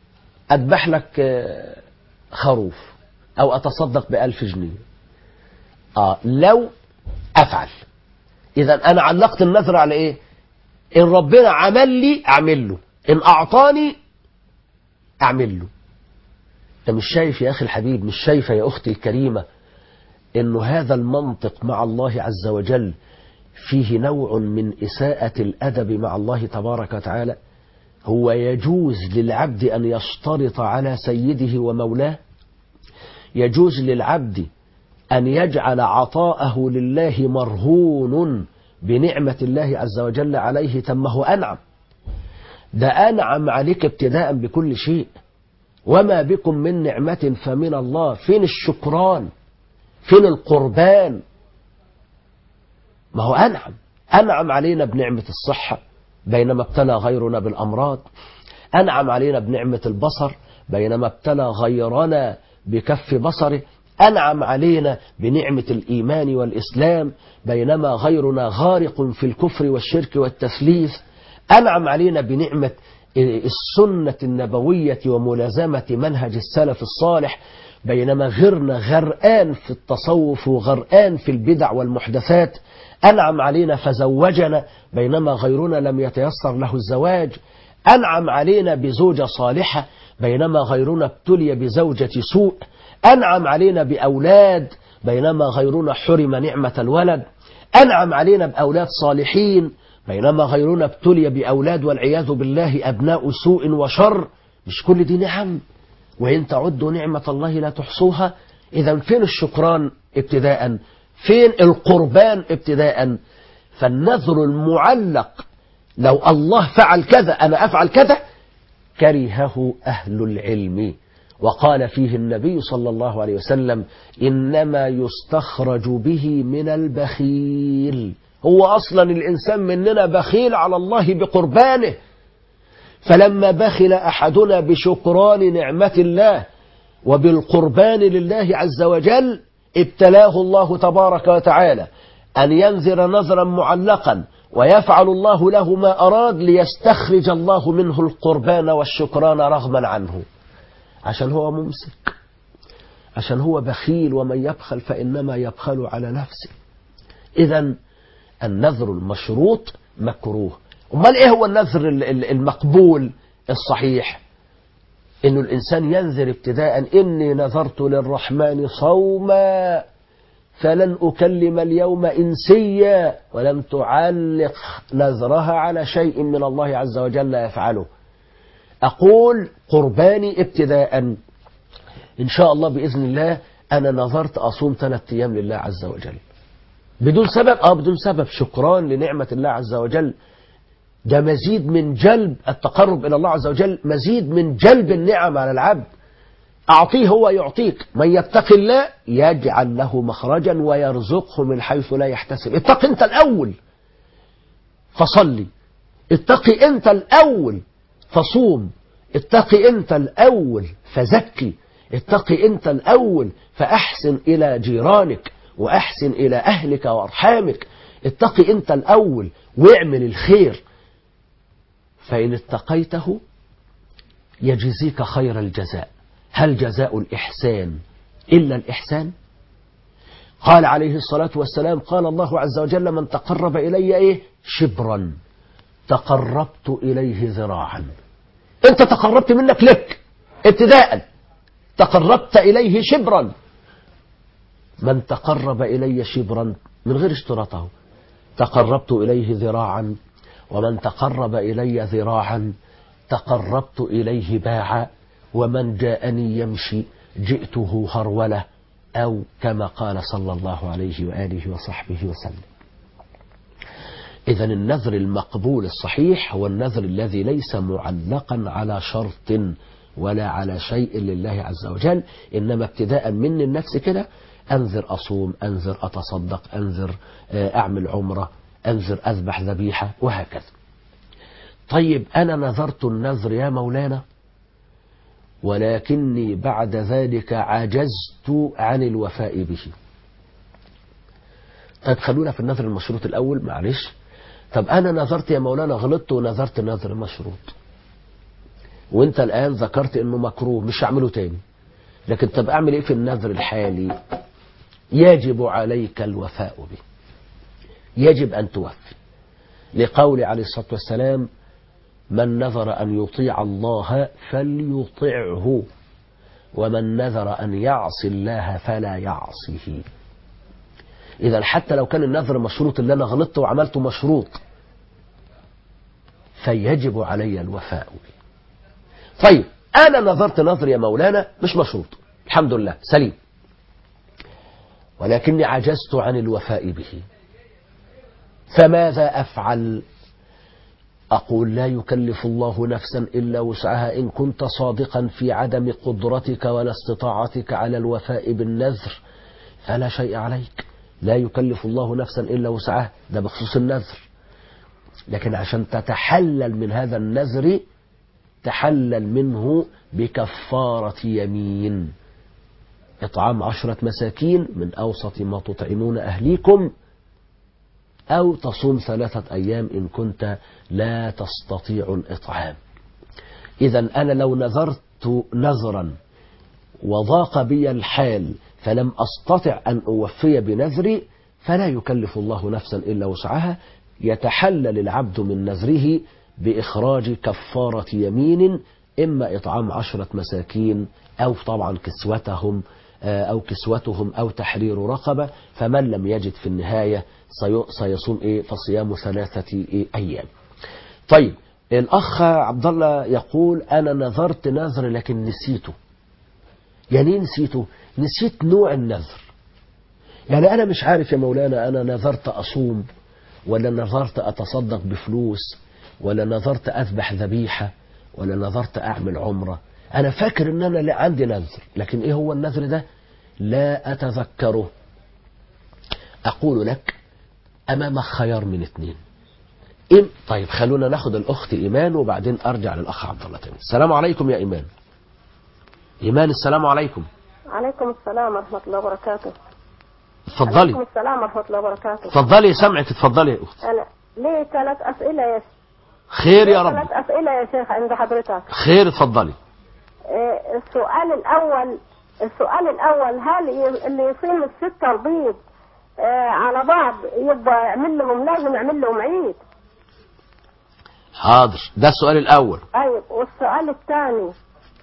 Speaker 2: أذبح لك خروف أو أتصدق ب1000 جنيه. لو أفعل، إذا أنا علقت النذر على إيه؟ إن ربنا عمل لي أعمل له، إن أعطاني أعمل له. أنت مش شايف يا أخي الحبيب، مش شايفة يا أختي الكريمة، إنه هذا المنطق مع الله عز وجل فيه نوع من إساءة الأدب مع الله تبارك وتعالى؟ هو يجوز للعبد أن يشترط على سيده ومولاه؟ يجوز للعبد أن يجعل عطاءه لله مرهون بنعمة الله عز وجل عليه؟ تمه أنعم، ده أنعم عليك ابتداء بكل شيء، وما بكم من نعمة فمن الله. فين الشكران؟ فين القربان؟ ما هو أنعم علينا بنعمة الصحة بينما ابتلى غيرنا بالأمراض، أنعم علينا بنعمة البصر بينما ابتلى غيرنا بكف بصره، أنعم علينا بنعمة الإيمان والإسلام بينما غيرنا غارق في الكفر والشرك والتثليث، أنعم علينا بنعمة السنة النبوية وملازمة منهج السلف الصالح بينما غيرنا غرقان في التصوف وغرقان في البدع والمحدثات، أنعم علينا فزوجنا بينما غيرنا لم يتيسر له الزواج، أنعم علينا بزوجة صالحة بينما غيرنا ابتلي بزوجة سوء، أنعم علينا بأولاد بينما غيرنا حرم نعمة الولد، أنعم علينا بأولاد صالحين بينما غيرنا ابتلي بأولاد والعياذ بالله أبناء سوء وشر. مش كل دي نعم؟ وإن تعدوا نعمة الله لا تحصوها. إذا فين الشكران ابتداء؟ فين القربان ابتداء؟ فالنذر المعلق لو الله فعل كذا أنا أفعل كذا كرهه أهل العلم، وقال فيه النبي صلى الله عليه وسلم إنما يستخرج به من البخيل. هو أصلا الإنسان مننا بخيل على الله بقربانه، فلما بخل أحدنا بشكران نعمة الله وبالقربان لله عز وجل ابتلاه الله تبارك وتعالى أن ينذر نذرا معلقا ويفعل الله له ما أراد ليستخرج الله منه القربان والشكران رغما عنه، عشان هو ممسك، عشان هو بخيل، ومن يبخل فإنما يبخل على نفسه. إذن النذر المشروط مكروه. أمال إيه هو النذر المقبول الصحيح؟ إنه الإنسان ينذر ابتداء إني نذرت للرحمن صوما فلن أكلم اليوم إنسيا، ولم تعلق نذرها على شيء من الله عز وجل يفعله. أقول قرباني ابتداء إن شاء الله بإذن الله أنا نذرت أصوم 3 أيام لله عز وجل بدون سبب، بدون سبب، شكران لنعمة الله عز وجل. ده مزيد من جلب التقرب إلى الله عز وجل، مزيد من جلب النعم على العبد. أعطيه هو يعطيك، من يتق الله يجعل له مخرجا ويرزقه من حيث لا يحتسب. اتق أنت الأول فصلي، اتقي أنت الأول فصوم، اتقي أنت الأول فزكي، اتقي أنت الأول فأحسن إلى جيرانك وأحسن إلى أهلك وأرحامك، اتقي أنت الأول واعمل الخير، فإن اتقيته يجزيك خير الجزاء. هل جزاء الإحسان إلا الإحسان؟ قال عليه الصلاة والسلام قال الله عز وجل من تقرب إلي شبرا تقربت إليه ذراعا. أنت تقربت منك لك ابتداء، تقربت إليه شبرا. من تقرب إلي شبرا من غير اشتراطه تقربت إليه ذراعا، ومن تقرب إلي ذراعا تقربت إليه باعا، ومن جاءني يمشي جئته هرولة، أو كما قال صلى الله عليه وآله وصحبه وسلم. إذن النذر المقبول الصحيح هو النذر الذي ليس معلقا على شرط ولا على شيء لله عز وجل، إنما ابتداء من النفس كده أنذر أصوم، أنذر أتصدق، أنذر أعمل عمرة، أنذر أذبح ذبيحة، وهكذا. طيب أنا نذرت النذر يا مولانا ولكني بعد ذلك عجزت عن الوفاء به. طيب خلونا في النذر المشروط الأول، معلش. طب أنا نذرت يا مولانا غلطت ونذرت نذر مشروط، وانت الآن ذكرت انه مكروه مش هعمله تاني، لكن طب اعمل ايه في النذر الحالي؟ يجب عليك الوفاء به، يجب ان توفي، لقول عليه الصلاة والسلام من نذر ان يطيع الله فليطعه، ومن نذر ان يعصي الله فلا يعصيه. اذا حتى لو كان النذر مشروط، اللي انا غلطت وعملته مشروط، فيجب علي الوفاء به. طيب انا نذرت نذر يا مولانا مش مشروط، الحمد لله سليم، ولكني عجزت عن الوفاء به، فماذا أفعل؟ أقول لا يكلف الله نفسا إلا وسعها، إن كنت صادقا في عدم قدرتك ولا استطاعتك على الوفاء بالنذر فلا شيء عليك، لا يكلف الله نفسا إلا وسعها، ده بخصوص النذر. لكن عشان تتحلل من هذا النذر تحلل منه بكفارة يمين، إطعام 10 مساكين من أوسط ما تطعمون أهليكم، أو تصوم 3 أيام إن كنت لا تستطيع الإطعام. إذا أنا لو نذرت نذرا وضاق بي الحال فلم أستطع أن أوفي بنذري فلا يكلف الله نفسا إلا وسعها، يتحلل العبد من نذره بإخراج كفارة يمين، إما إطعام 10 مساكين أو طبعا كسوتهم أو تحرير رقبة، فمن لم يجد في النهاية سيصوم فصيام 3 أيام. طيب الأخ عبد الله يقول أنا نذرت نذر لكن نسيته. يعني نسيته؟ نسيت نوع النذر، يعني أنا مش عارف يا مولانا أنا نذرت أصوم ولا نذرت أتصدق بفلوس ولا نذرت أذبح ذبيحة ولا نذرت أعمل عمرة. أنا فاكر أن أنا عندي نذر، لكن إيه هو النذر ده؟ لا أتذكره. أقول لك أمامك خيار من 2. طيب خلونا ناخد الأخت إيمان وبعدين أرجع للأخ عبد الله تاني. السلام عليكم يا إيمان. إيمان السلام عليكم.
Speaker 7: عليكم السلام ورحمة الله وبركاته.
Speaker 2: اتفضلي.
Speaker 7: عليكم السلام ورحمة الله وبركاته.
Speaker 2: اتفضلي سمعك، اتفضلي يا أخت.
Speaker 7: أنا ليه 3 أسئلة يا شيخ.
Speaker 2: خير يا رب.
Speaker 7: 3 أسئلة يا شيخ عند حضرتك.
Speaker 2: خير اتفضلي.
Speaker 7: السؤال الأول هل اللي يصيم ال6 البيض على بعض يبقى لازم يعمل لهم عيد؟
Speaker 2: حاضر، ده السؤال الأول.
Speaker 7: أيوة. والسؤال الثاني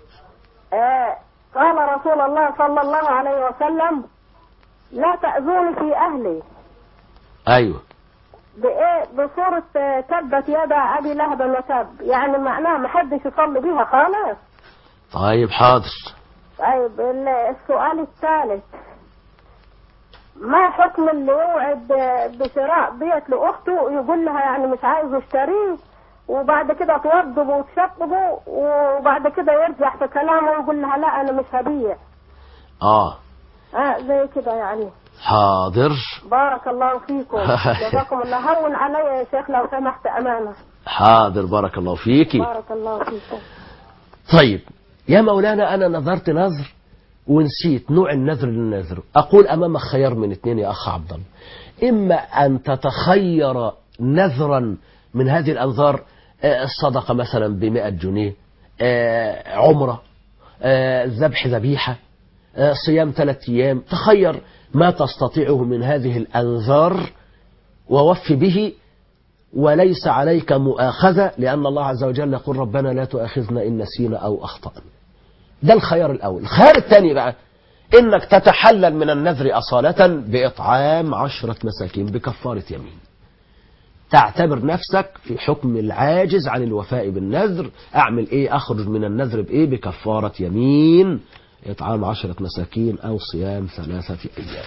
Speaker 7: قال رسول الله صلى الله عليه وسلم لا تأذوني في أهلي.
Speaker 2: أيوة.
Speaker 7: بصورة تبت يدا أبي لهب وتب، يعني معناه ما حدش يصلي بيها خالص.
Speaker 2: طيب حاضر.
Speaker 7: طيب السؤال الثالث ما حكم اللي يوعد بشراء بيت لأخته ويقول لها يعني مش عايز اشتريه، وبعد كده توضبوا وتشطبوا وبعد كده يرجع في كلامه ويقول لها لا أنا مش هبيع. زي كده يعني.
Speaker 2: حاضر.
Speaker 7: بارك الله فيكم. جزاكم الله. هون علي يا شيخ لو سمحت أمانة.
Speaker 2: حاضر بارك الله فيكي.
Speaker 7: بارك الله فيكم.
Speaker 2: طيب يا مولانا أنا نذرت نذر ونسيت نوع النذر للنذر. أقول أمامك خيار من 2 يا أخ عبد الله، إما أن تتخير نذرا من هذه الأنذار، الصدقة مثلا ب100 جنيه، عمرة، ذبح ذبيحة، صيام 3 أيام، تخير ما تستطيعه من هذه الأنذار ووفي به وليس عليك مؤاخذة، لأن الله عز وجل يقول ربنا لا تؤاخذنا إن نسينا أو أخطأنا. ده الخيار الأول. الخيار الثاني بقى إنك تتحلل من النذر أصالة بإطعام 10 مساكين بكفارة يمين. تعتبر نفسك في حكم العاجز عن الوفاء بالنذر. أعمل إيه؟ أخرج من النذر بإيه؟ بكفارة يمين، إطعام 10 مساكين أو صيام 3 أيام.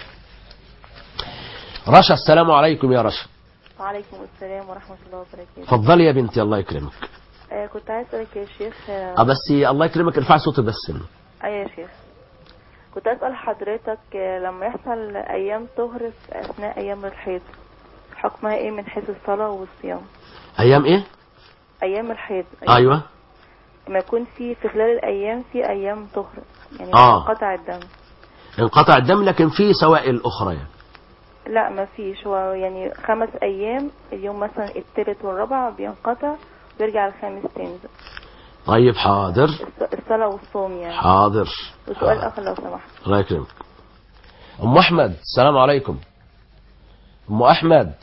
Speaker 2: رشا السلام عليكم يا رشا.
Speaker 8: وعليكم السلام ورحمة الله وبركاته.
Speaker 2: اتفضلي يا بنتي الله يكرمك.
Speaker 8: كنت عايز أسألك يا شيخ.
Speaker 2: بس الله يكرمك ارفع صوتك بس.
Speaker 8: أيوة يا شيخ. كنت أسأل حضرتك لما يحصل أيام طهر في أثناء أيام الحيض حكمها إيه من حيث الصلاة والصيام؟
Speaker 2: أيام إيه؟
Speaker 8: أيام الحيض.
Speaker 2: أيوة.
Speaker 8: ما يكون في خلال الأيام في أيام طهر يعني انقطع الدم.
Speaker 2: انقطع الدم لكن في سوائل أخرى يعني.
Speaker 8: لا ما فيش، هو يعني 5 أيام، اليوم مثلا الثالث والرابع بينقطع ويرجع الخامس تاني.
Speaker 2: طيب حاضر.
Speaker 8: الصلاة والصوم يعني.
Speaker 2: حاضر.
Speaker 8: وسؤال آخر لو سمحت.
Speaker 2: الله يكرمك. أم أحمد السلام عليكم. أم أحمد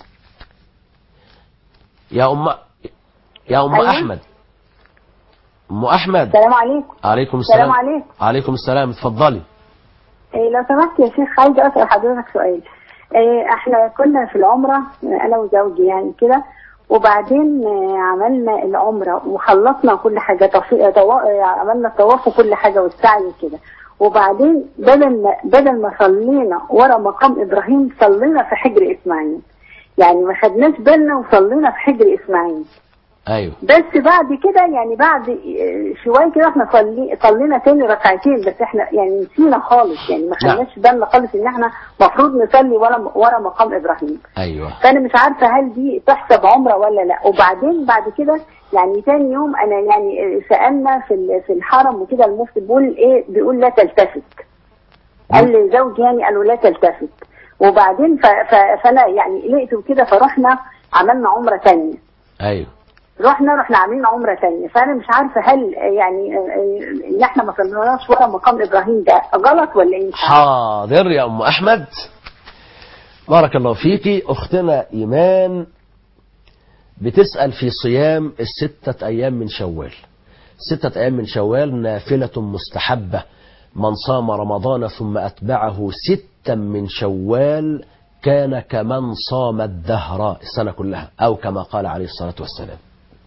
Speaker 2: يا أم
Speaker 9: أيوة.
Speaker 2: أحمد. أم أحمد
Speaker 9: السلام عليكم.
Speaker 2: عليكم السلام.
Speaker 9: السلام عليكم.
Speaker 2: عليكم السلام، اتفضلي.
Speaker 9: لو سمحت يا شيخ عايزة أسأل حضرتك سؤال. احنا كنا في العمرة أنا وزوجي يعني كده، وبعدين عملنا العمرة وخلصنا كل حاجة، عملنا الطواف وكل حاجة والسعي وكده، وبعدين بدل ما صلينا ورا مقام إبراهيم صلينا في حجر إسماعيل، يعني ما خدناش بالنا وصلينا في حجر إسماعيل.
Speaker 2: ايوه.
Speaker 9: بس بعد كده يعني بعد شويه كده احنا صلينا تاني ركعتين، بس احنا يعني نسينا خالص، يعني ما خدناش بالنا خالص ان احنا المفروض نصلي ورا مقام ابراهيم.
Speaker 2: ايوه.
Speaker 9: فانا مش عارفه هل دي تحسب عمره ولا لا. وبعدين بعد كده يعني تاني يوم انا يعني سالنا في الحرم وكده، المفتي بيقول لا تلتفت. قال لي زوجي يعني قالوا لا تلتفت. وبعدين فانا يعني قلقت وكده، فرحنا عملنا عمره تانية.
Speaker 2: ايوه.
Speaker 9: رحنا عاملين عمره ثانيه، فانا مش عارفه هل يعني ان احنا ما صليناش ورا مقام ابراهيم ده غلط ولا ايه؟
Speaker 2: حاضر يا ام احمد، بارك الله فيكي. اختنا ايمان بتسال في صيام الستة ايام من شوال. 6 ايام من شوال نافله مستحبه، من صام رمضان ثم اتبعه 6 من شوال كان كمن صام الدهر، السنه كلها، او كما قال عليه الصلاه والسلام.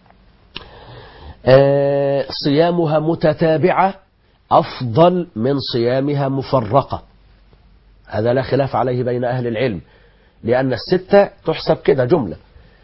Speaker 2: صيامها متتابعة أفضل من صيامها مفرقة، هذا لا خلاف عليه بين أهل العلم، لأن 6 تحسب كده جملة،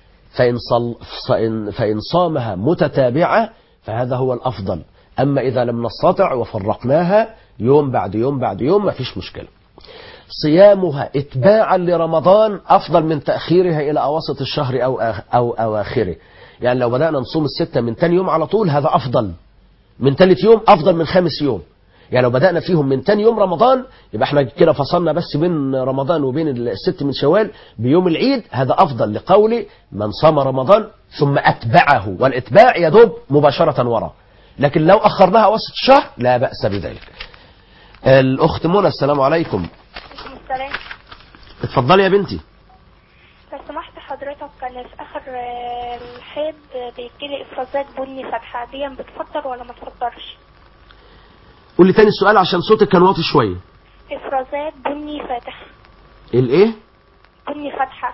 Speaker 2: فإن صامها متتابعة فهذا هو الأفضل. أما إذا لم نستطع وفرقناها يوم بعد يوم بعد يوم ما فيش مشكلة. صيامها إتباعا لرمضان أفضل من تأخيرها إلى أواسط الشهر أو أواخره. يعني لو بدأنا نصوم 6 من تاني يوم على طول هذا أفضل من ثالث يوم، أفضل من 5 يوم. يعني لو بدأنا فيهم من تاني يوم رمضان يبقى احنا كده فصلنا بس بين رمضان وبين 6 من شوال بيوم العيد، هذا أفضل لقول من صام رمضان ثم أتبعه، والإتباع يدوب مباشرة وراء. لكن لو أخرناها وسط الشهر لا بأس بذلك. الأخت منى السلام عليكم.
Speaker 10: السلام.
Speaker 2: اتفضلي يا بنتي.
Speaker 10: لو سمحت حضرتك، كان في اخر الحيض بيجيلي افرازات بني فاتحه، دي بتفطر ولا ما تفطرش؟
Speaker 2: قولي تاني السؤال عشان صوتك كان واطي شويه.
Speaker 10: افرازات بني فاتحه.
Speaker 2: الايه؟
Speaker 10: بني فاتحه.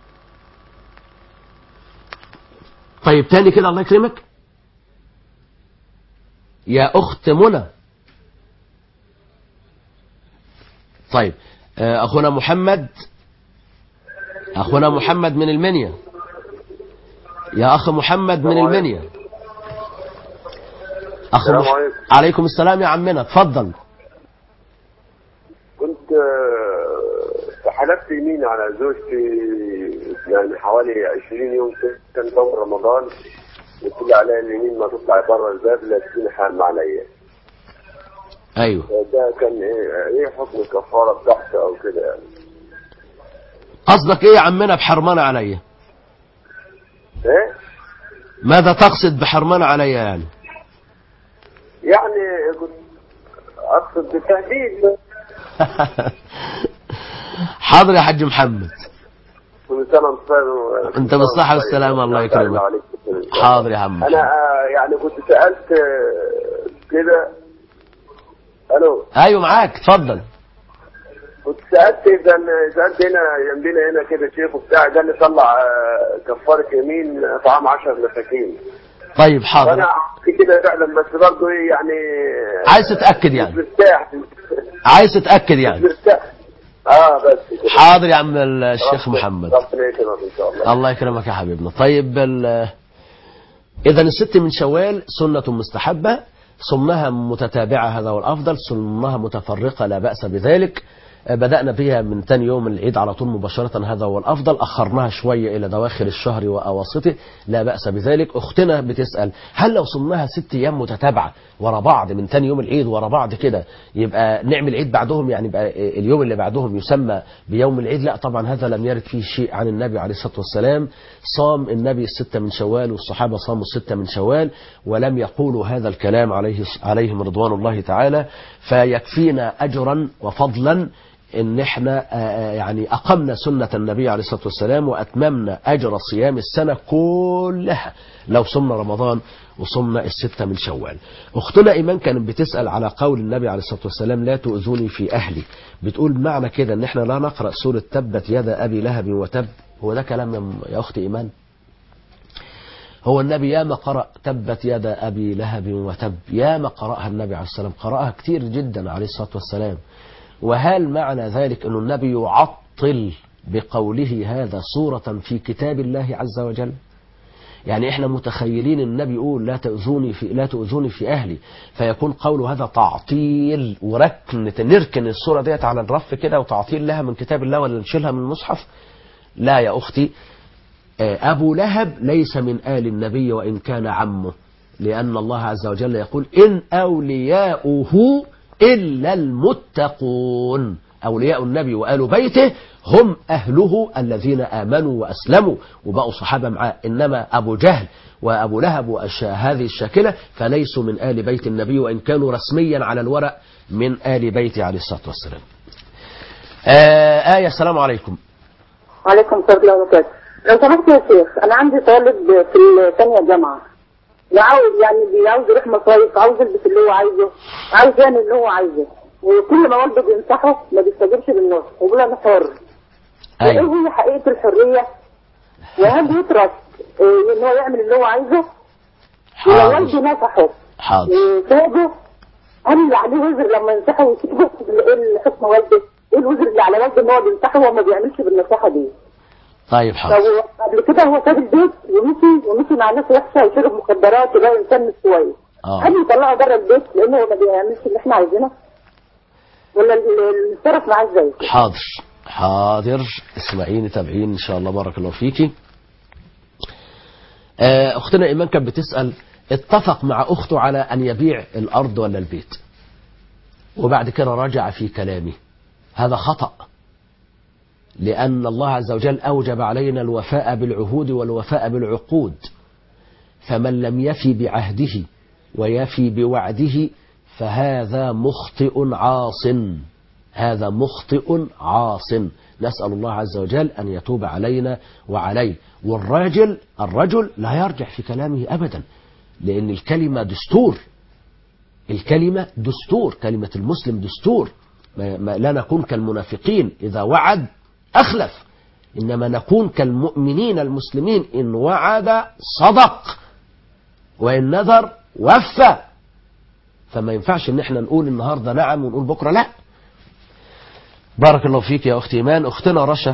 Speaker 2: طيب تاني كده الله يكرمك يا اخت منى. طيب اخونا محمد من المنيا. يا اخ محمد من المنيا.
Speaker 11: السلام عليكم.
Speaker 2: عليكم السلام يا عمنا، اتفضل.
Speaker 11: كنت حلفت يمين على زوجتي يعني حوالي 20 يوم كان صوم رمضان، قلت لها عليها اليمين ما تطلع بره الباب لا تكون حرام عليا.
Speaker 2: ايوه.
Speaker 11: ده كان ايه حكم الكفاره بتاعته او كده يعني؟
Speaker 2: قصدك ايه يا عمنا بحرمان عليا؟
Speaker 11: ايه؟
Speaker 2: ماذا تقصد بحرمان عليا يعني؟
Speaker 11: يعني كنت اقصد بالتهديد.
Speaker 2: حاضر يا حاج محمد.
Speaker 11: كل سنه وانت طيب.
Speaker 2: انت بالصحه والسلامه الله يكرمك. حاضر يا عم.
Speaker 11: انا يعني كنت سالت كده. الو.
Speaker 2: ايوه معاك اتفضل.
Speaker 11: كنت سالت هنا جنبنا هنا كده شيخ وبتاع قال لي طلع كفاره يمين طعام 10 مساكين.
Speaker 2: طيب حاضر.
Speaker 11: انا كده فعلا بس برضه ايه يعني
Speaker 2: عايز تتاكد يعني؟
Speaker 11: مش مرتاح.
Speaker 2: عايز تتاكد يعني؟
Speaker 11: مش مرتاح. بس كده.
Speaker 2: حاضر يا عم الشيخ محمد.
Speaker 11: ربنا يكرمك ان شاء الله.
Speaker 2: الله يكرمك يا حبيبنا. طيب اذا 6 من شوال سنه مستحبه، صمناها متتابعه هذا هو الافضل، صمناها متفرقه لا باس بذلك. بدأنا بها من تاني يوم العيد على طول مباشرة، هذا هو الأفضل. أخرناها شوية إلى دواخل الشهر وأواسطه، لا بأس بذلك. أختنا بتسأل هل لو صمناها 6 أيام متتابعة ورا بعض من تاني يوم العيد ورا بعض كده يبقى نعمل عيد بعدهم، يعني يبقى اليوم اللي بعدهم يسمى بيوم العيد؟ لا طبعا، هذا لم يرد فيه شيء عن النبي عليه الصلاة والسلام. صام النبي 6 من شوال والصحابة صاموا 6 من شوال، ولم يقولوا هذا الكلام عليهم رضوان الله تعالى. فيكفينا أجرا وفضلا ان احنا يعني اقمنا سنة النبي عليه الصلاة والسلام واتممنا اجر صيام السنة كلها لو صمنا رمضان وصمنا 6 من شوال. اختنا ايمان كانت بتسأل على قول النبي عليه الصلاة والسلام لا تؤذوني في اهلي، بتقول معنى كده ان احنا لا نقرأ سورة تبت يد ابي لهب وتب؟ هو ده كلام يا اختي ايمان؟ هو النبي ياما قرأ تبت يد ابي لهب وتب، ياما قرأها النبي عليه الصلاة والسلام، قرأها كتير جدا عليه الصلاة والسلام. وهل معنى ذلك أن النبي يعطل بقوله هذا صورة في كتاب الله عز وجل؟ يعني احنا متخيلين النبي يقول لا تؤذوني في أهلي، فيكون قوله هذا تعطيل نركن الصورة ديت على الرف كده وتعطيل لها من كتاب الله ولا نشيلها من المصحف؟ لا يا أختي، أبو لهب ليس من آل النبي وإن كان عمه، لأن الله عز وجل يقول إن أولياؤه إلا المتقون. أولياء النبي وآل بيته هم أهله الذين آمنوا وأسلموا وبقوا صحابة معاه، إنما أبو جهل وأبو لهب وهذه الشاكلة فليسوا من آل بيت النبي وإن كانوا رسميا على الورق من آل بيته عليه الصلاة والسلام. آية السلام عليكم.
Speaker 12: وعليكم السلام ورحمة الله وبركاته. لو سمحت يا شيخ، أنا عندي طالب في الثانية جامعة، عاوز يروح مصايف، عاوز يلبس اللي هو عايزه، عاوز يعمل اللي هو عايزه، وكل ما والده بينصحه ما بيستجيبش بالنص ويقول انا حر. ايه هي حقيقة الحرية؟ وهل يترك ان هو يعمل اللي هو عايزه؟ ولو والده نصحه وسابه هل اللي عليه وزر لما ينصحه ويسيبه؟ ايه حكم والده؟ ايه الوزر اللي على والده ان هو بينصحه وما بيعملش بالنصيحة دي؟
Speaker 2: طيب حاضر.
Speaker 12: قبل كده هو ساب البيت ومشي مع ناس وحشه وشرب مخدرات وبقى انسان مش كويس. هل يطلعه بره البيت لانه ما بيعملش اللي احنا عايزينه؟ ولا نتصرف معاه ازاي؟
Speaker 2: حاضر اسمعيني تابعيني ان شاء الله. بارك الله فيكي. اختنا ايمان كانت بتسأل اتفق مع اخته على ان يبيع الارض ولا البيت، وبعد كده رجع في كلامه. هذا خطأ، لأن الله عز وجل أوجب علينا الوفاء بالعهود والوفاء بالعقود، فمن لم يفي بعهده ويفي بوعده فهذا مخطئ عاص، هذا مخطئ عاص. نسأل الله عز وجل أن يتوب علينا وعليه. والرجل لا يرجع في كلامه أبدا، لأن الكلمة دستور، الكلمة دستور، كلمة المسلم دستور. لا نكون كالمنافقين إذا وعد أخلف، إنما نكون كالمؤمنين المسلمين إن وعد صدق وإن نذر وفى. فما ينفعش إن احنا نقول النهاردة نعم ونقول بكرة لا. بارك الله فيك يا أختي إيمان. أختنا رشا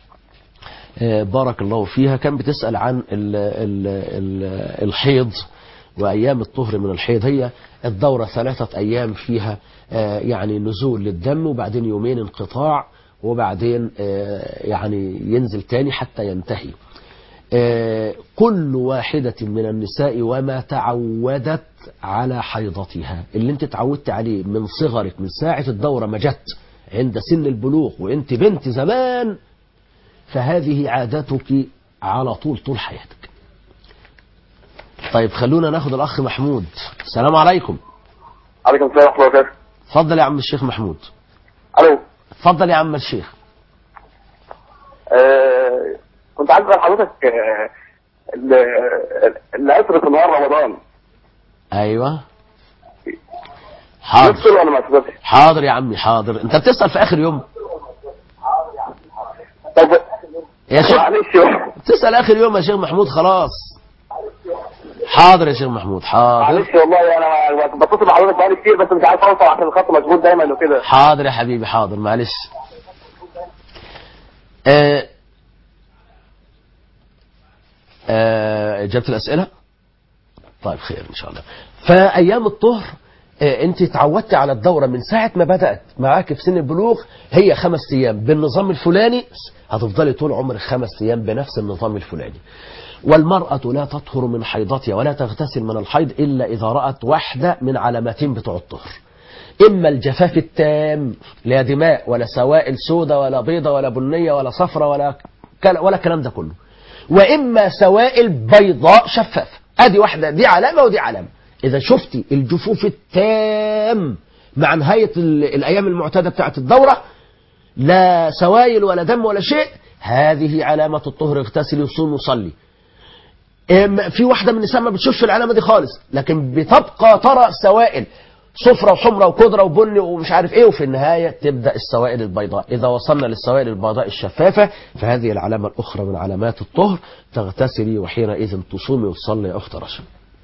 Speaker 2: بارك الله فيها كان بتسأل عن الحيض وأيام الطهر من الحيض. هي الدورة 3 أيام فيها يعني نزول للدم، وبعدين يومين انقطاع، وبعدين يعني ينزل تاني حتى ينتهي. كل واحدة من النساء وما تعودت على حيضتها، اللي انت تعودت عليه من صغرك، من ساعة الدورة ما جت عند سن البلوغ وانت بنت زمان، فهذه عادتك على طول حياتك. طيب خلونا ناخد الأخ محمود. السلام عليكم.
Speaker 13: عليكم السلام ورحمة الله وبركاته.
Speaker 2: اتفضل يا عم الشيخ محمود.
Speaker 13: الو.
Speaker 2: اتفضل يا عم الشيخ.
Speaker 13: كنت عايز اسال حضرتك اللي اسرة نهار رمضان.
Speaker 2: ايوه حاضر.
Speaker 13: يفطر ولا ما يفطرش؟
Speaker 2: حاضر يا عمي حاضر. انت بتسأل في اخر يوم؟
Speaker 13: طب
Speaker 2: يا شيخ تسأل اخر يوم يا شيخ محمود خلاص. حاضر يا شيخ محمود حاضر.
Speaker 13: معلش والله انا بتصل بحضرتك بقالي كتير بس مش عارف اوصل عشان الخط مشغول دايما وكده.
Speaker 2: حاضر يا حبيبي حاضر معلش. إجابة الأسئلة؟ طيب خير إن شاء الله. فأيام الطهر انت اتعودتي على الدورة من ساعة ما بدأت معاك في سن البلوغ هي 5 أيام بالنظام الفلاني، هتفضلي طول عمرك 5 أيام بنفس النظام الفلاني. والمرأة لا تطهر من حيضتها ولا تغتسل من الحيض إلا إذا رأت واحدة من علامتين بتوع الطهر، إما الجفاف التام لا دماء ولا سوائل سودة ولا بيضة ولا بنية ولا صفرة ولا الكلام ده كله، وإما سوائل بيضاء شفافة. أدي واحدة، دي علامة ودي علامة. إذا شفتي الجفوف التام مع نهاية الأيام المعتادة بتاعت الدورة، لا سوائل ولا دم ولا شيء، هذه علامة الطهر، اغتسلي وصومي وصلي. في واحدة من النساء ما بتشوفش العلامة دي خالص، لكن بتبقى ترى سوائل صفرة وحمرة وكدرة وبني ومش عارف ايه، وفي النهاية تبدأ السوائل البيضاء. إذا وصلنا للسوائل البيضاء الشفافة فهذه العلامة الأخرى من علامات الطهر، تغتسلي وحينئذ تصومي وتصلي يا أخت رشا.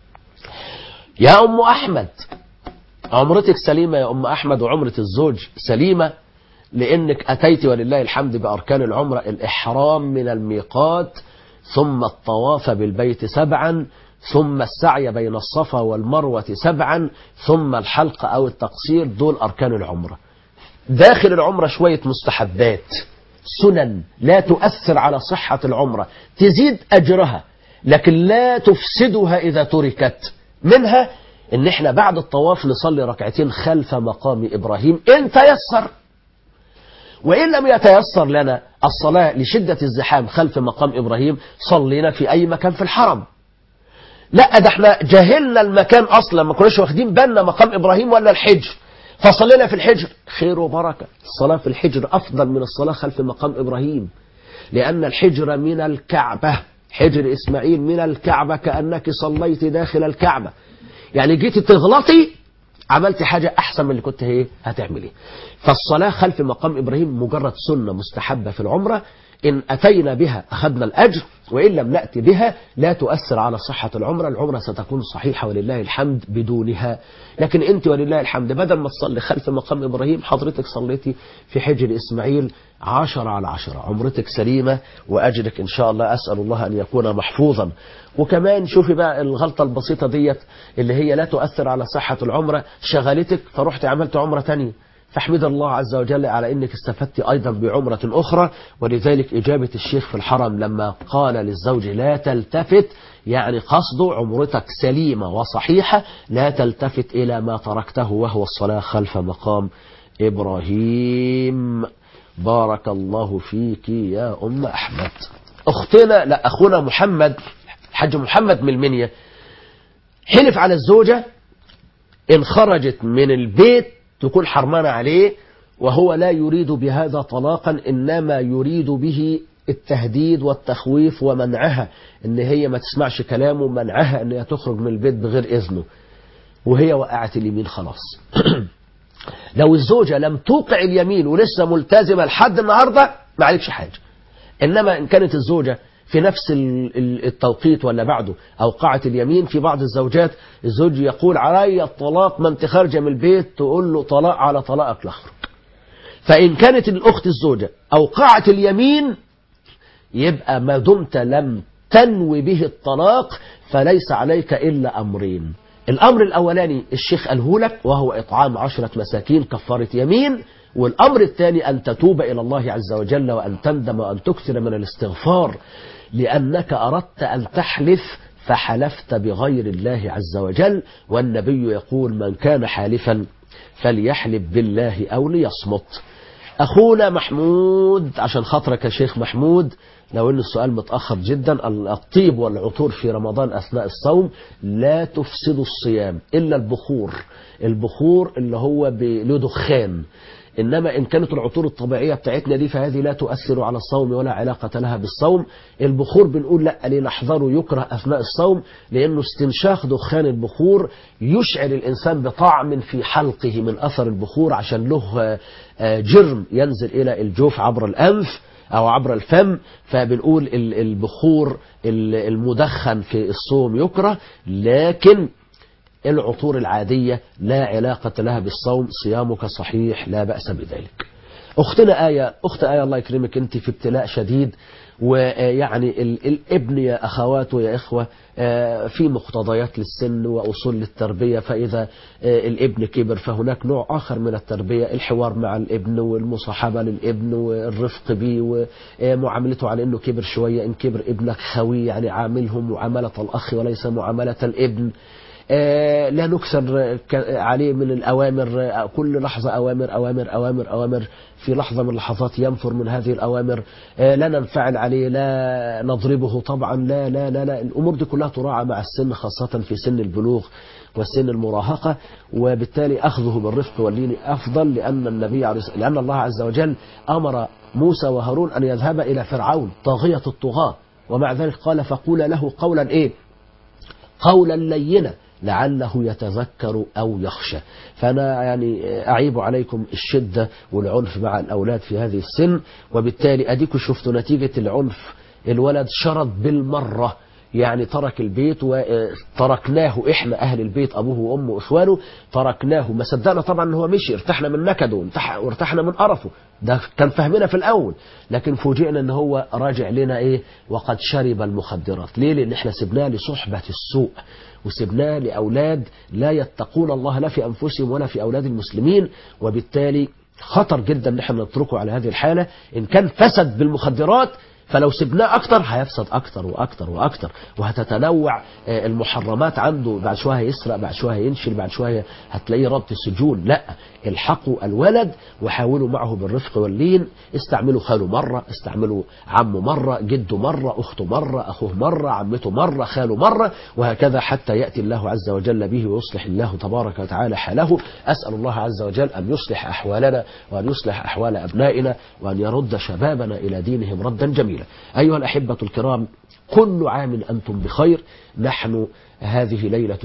Speaker 2: يا أم أحمد، عمرتك سليمة يا أم أحمد، وعمرة الزوج سليمة، لأنك أتيت ولله الحمد بأركان العمرة: الإحرام من الميقات، ثم الطواف بالبيت 7، ثم السعي بين الصفا والمروة 7، ثم الحلق أو التقصير. دول أركان العمرة. داخل العمرة شوية مستحبات سنن لا تؤثر على صحة العمرة، تزيد أجرها لكن لا تفسدها إذا تركت. منها إن احنا بعد الطواف نصلي ركعتين خلف مقام إبراهيم إن تيسر، وإن لم يتيسر لنا الصلاة لشدة الزحام خلف مقام إبراهيم صلينا في أي مكان في الحرم. لا، ده احنا جهلنا المكان أصلا، ما كناش واخدين بالنا مقام إبراهيم ولا الحجر، فصلينا في الحجر. خير وبركة. الصلاة في الحجر أفضل من الصلاة خلف مقام إبراهيم، لأن الحجر من الكعبة، حجر إسماعيل من الكعبة، كأنك صليت داخل الكعبة. يعني جيتي تغلطي عملت حاجة أحسن من اللي كنت هتعمليه. فالصلاة خلف مقام إبراهيم مجرد سنة مستحبة في العمرة، إن أتينا بها أخذنا الأجر، وإن لم نأتي بها لا تؤثر على صحة العمرة. العمرة ستكون صحيحة ولله الحمد بدونها. لكن أنت ولله الحمد بدل ما تصلي خلف مقام إبراهيم حضرتك صليتي في حجر إسماعيل 10/10. عمرتك سليمة وأجرك إن شاء الله أسأل الله أن يكون محفوظا. وكمان شوفي بقى الغلطة البسيطة ديت اللي هي لا تؤثر على صحة العمرة، شغلتك فرحت عملت عمرة تانية، فاحمد الله عز وجل على انك استفدت ايضا بعمرة اخرى. ولذلك اجابة الشيخ في الحرم لما قال للزوج لا تلتفت، يعني قصده عمرتك سليمة وصحيحة، لا تلتفت الى ما تركته وهو الصلاة خلف مقام ابراهيم. بارك الله فيك يا ام احمد. اخونا محمد، الحاج محمد من المنيا، حلف على الزوجة ان خرجت من البيت تكون حرمانة عليه، وهو لا يريد بهذا طلاقا، إنما يريد به التهديد والتخويف ومنعها ان هي ما تسمعش كلامه، منعها ان هي تخرج من البيت بغير إذنه، وهي وقعت اليمين خلاص. لو الزوجة لم توقع اليمين ولسه ملتزمة لحد النهاردة ما عليكش حاجة. إنما إن كانت الزوجة في نفس التوقيت ولا بعده أوقعت اليمين، في بعض الزوجات الزوج يقول علي الطلاق ما انت خارجة من البيت، تقول له طلاق على طلاقك لا اخرج. فإن كانت الأخت الزوجة أوقعت اليمين يبقى ما دمت لم تنوي به الطلاق فليس عليك إلا أمرين. الأمر الأولاني الشيخ قاله لك وهو إطعام 10 مساكين كفارة يمين، والأمر الثاني أن تتوب إلى الله عز وجل وأن تندم وأن تكثر من الاستغفار، لأنك أردت أن تحلف فحلفت بغير الله عز وجل، والنبي يقول من كان حالفا فليحلف بالله أو ليصمت. أخونا محمود، عشان خاطرك يا شيخ محمود، لو أن السؤال متأخر جدا، الطيب والعطور في رمضان أثناء الصوم لا تفسد الصيام إلا البخور اللي هو له دخان، إنما إن كانت العطور الطبيعية بتاعتنا دي فهذه لا تؤثر على الصوم ولا علاقة لها بالصوم. البخور بنقول لا لنحذره، يكره أثناء الصوم، لأنه استنشاق دخان البخور يشعر الإنسان بطعم في حلقه من أثر البخور، عشان له جرم ينزل إلى الجوف عبر الأنف أو عبر الفم، فبنقول البخور المدخن في الصوم يكره، لكن العطور العادية لا علاقة لها بالصوم، صيامك صحيح لا بأس بذلك. أخت آية الله يكرمك، أنت في ابتلاء شديد ويعني الابن يا أخواته يا إخوة في مقتضيات للسن وأصول للتربية. فإذا الابن كبر فهناك نوع آخر من التربية، الحوار مع الابن والمصاحبة للابن والرفق به ومعاملته على أنه كبر شوية. إن كبر ابنك خوي يعني عامله معاملة الأخ وليس معاملة الابن. لا نكسر عليه من الأوامر، كل لحظة أوامر أوامر أوامر أوامر، في لحظة من اللحظات ينفر من هذه الأوامر. لا ننفعل عليه، لا نضربه طبعا، لا لا لا لا. الأمور دي كلها تراعى مع السن، خاصة في سن البلوغ وسن المراهقة، وبالتالي أخذه بالرفق واللين أفضل، لأن الله عز وجل أمر موسى وهارون أن يذهب إلى فرعون طاغية الطغاة، ومع ذلك قال فقول له قولا إيه؟ قولا لينا لعله يتذكر أو يخشى. فأنا يعني أعيب عليكم الشدة والعنف مع الأولاد في هذه السن، وبالتالي أديكم شفتوا نتيجة العنف. الولد شرد بالمرة، يعني ترك البيت وتركناه إحنا أهل البيت أبوه وأمه وإخوانه، تركناه ما صدقنا طبعا هو مشي، ارتحنا من نكده وارتحنا من قرفه، ده كان فهمنا في الأول، لكن فوجئنا ان هو راجع لنا إيه؟ وقد شرب المخدرات. ليه؟ لأن احنا سبناه لصحبة السوء، وسبناه لأولاد لا يتقون الله لا في أنفسهم ولا في أولاد المسلمين، وبالتالي خطر جدا ان احنا نتركه على هذه الحالة. إن كان فسد بالمخدرات فلو سبناه أكتر هيفسد أكتر وأكتر وأكتر، وهتتنوع المحرمات عنده، بعد شوية يسرق، بعد شوية ينشل، بعد شوية هتلاقيه ربط السجون. لا، الحقوا الولد وحاولوا معه بالرفق واللين. استعملوا خاله مرة، استعملوا عمه مرة، جده مرة، أخته مرة، أخوه مرة، عمته مرة، خاله مرة، وهكذا حتى يأتي الله عز وجل به ويصلح الله تبارك وتعالى حاله. أسأل الله عز وجل أن يصلح أحوالنا وأن يصلح أحوال أبنائنا وأن يرد شبابنا إلى دينهم ردا جميلا. أيها الأحبة الكرام، كل عام أنتم بخير. نحن هذه ليلة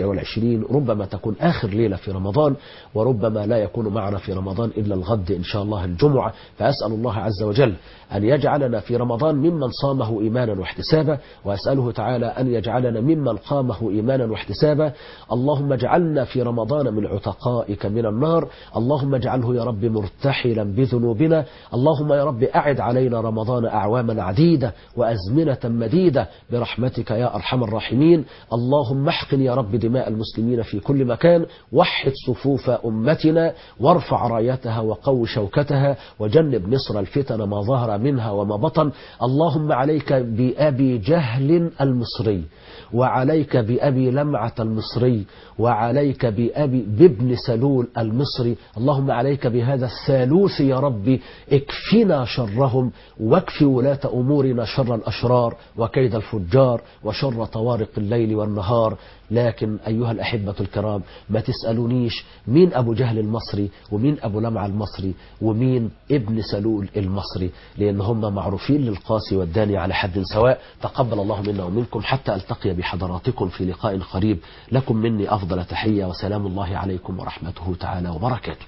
Speaker 2: 29، ربما تكون آخر ليلة في رمضان، وربما لا يكون معنا في رمضان إلا الغد إن شاء الله الجمعة. فأسأل الله عز وجل أن يجعلنا في رمضان ممن صامه إيمانا واحتسابا، وأسأله تعالى أن يجعلنا ممن قامه إيمانا واحتسابا. اللهم اجعلنا في رمضان من عتقائك من النار. اللهم اجعله يا رب مرتحلا بذنوبنا. اللهم يا رب أعد علينا رمضان أعواما عديدة وأزمنة مديدة برحمتك يا أرحم الراحمين. اللهم احقن يا رب دماء المسلمين في كل مكان، وحد صفوف أمتنا، وارفع رايتها وقو شوكتها، وجنب مصر الفتن ما ظهر منها وما بطن. اللهم عليك بأبي جهل المصري، وعليك بأبي لمعة المصري، وعليك بابن سلول المصري. اللهم عليك بهذا الثالوث يا رب، اكفنا شرهم، واكف ولاة أمورنا شر الأشرار وكيد الفجار وشر طوارق الليل والنهار. لكن أيها الأحبة الكرام، ما تسألونيش مين أبو جهل المصري ومين أبو لمع المصري ومين ابن سلول المصري، لأن هم معروفين للقاسي والداني على حد سواء. تقبل الله منا ومنكم، حتى ألتقي بحضراتكم في لقاء قريب. لكم مني أفضل تحية، وسلام الله عليكم ورحمته تعالى وبركاته.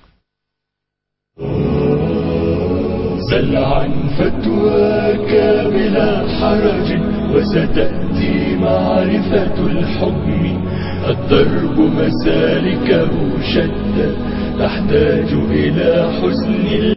Speaker 1: سل عن فتواك بلا حرج، وستأتي معرفة الحكم. الدرب مسالكه شتى، تحتاج إلى حسن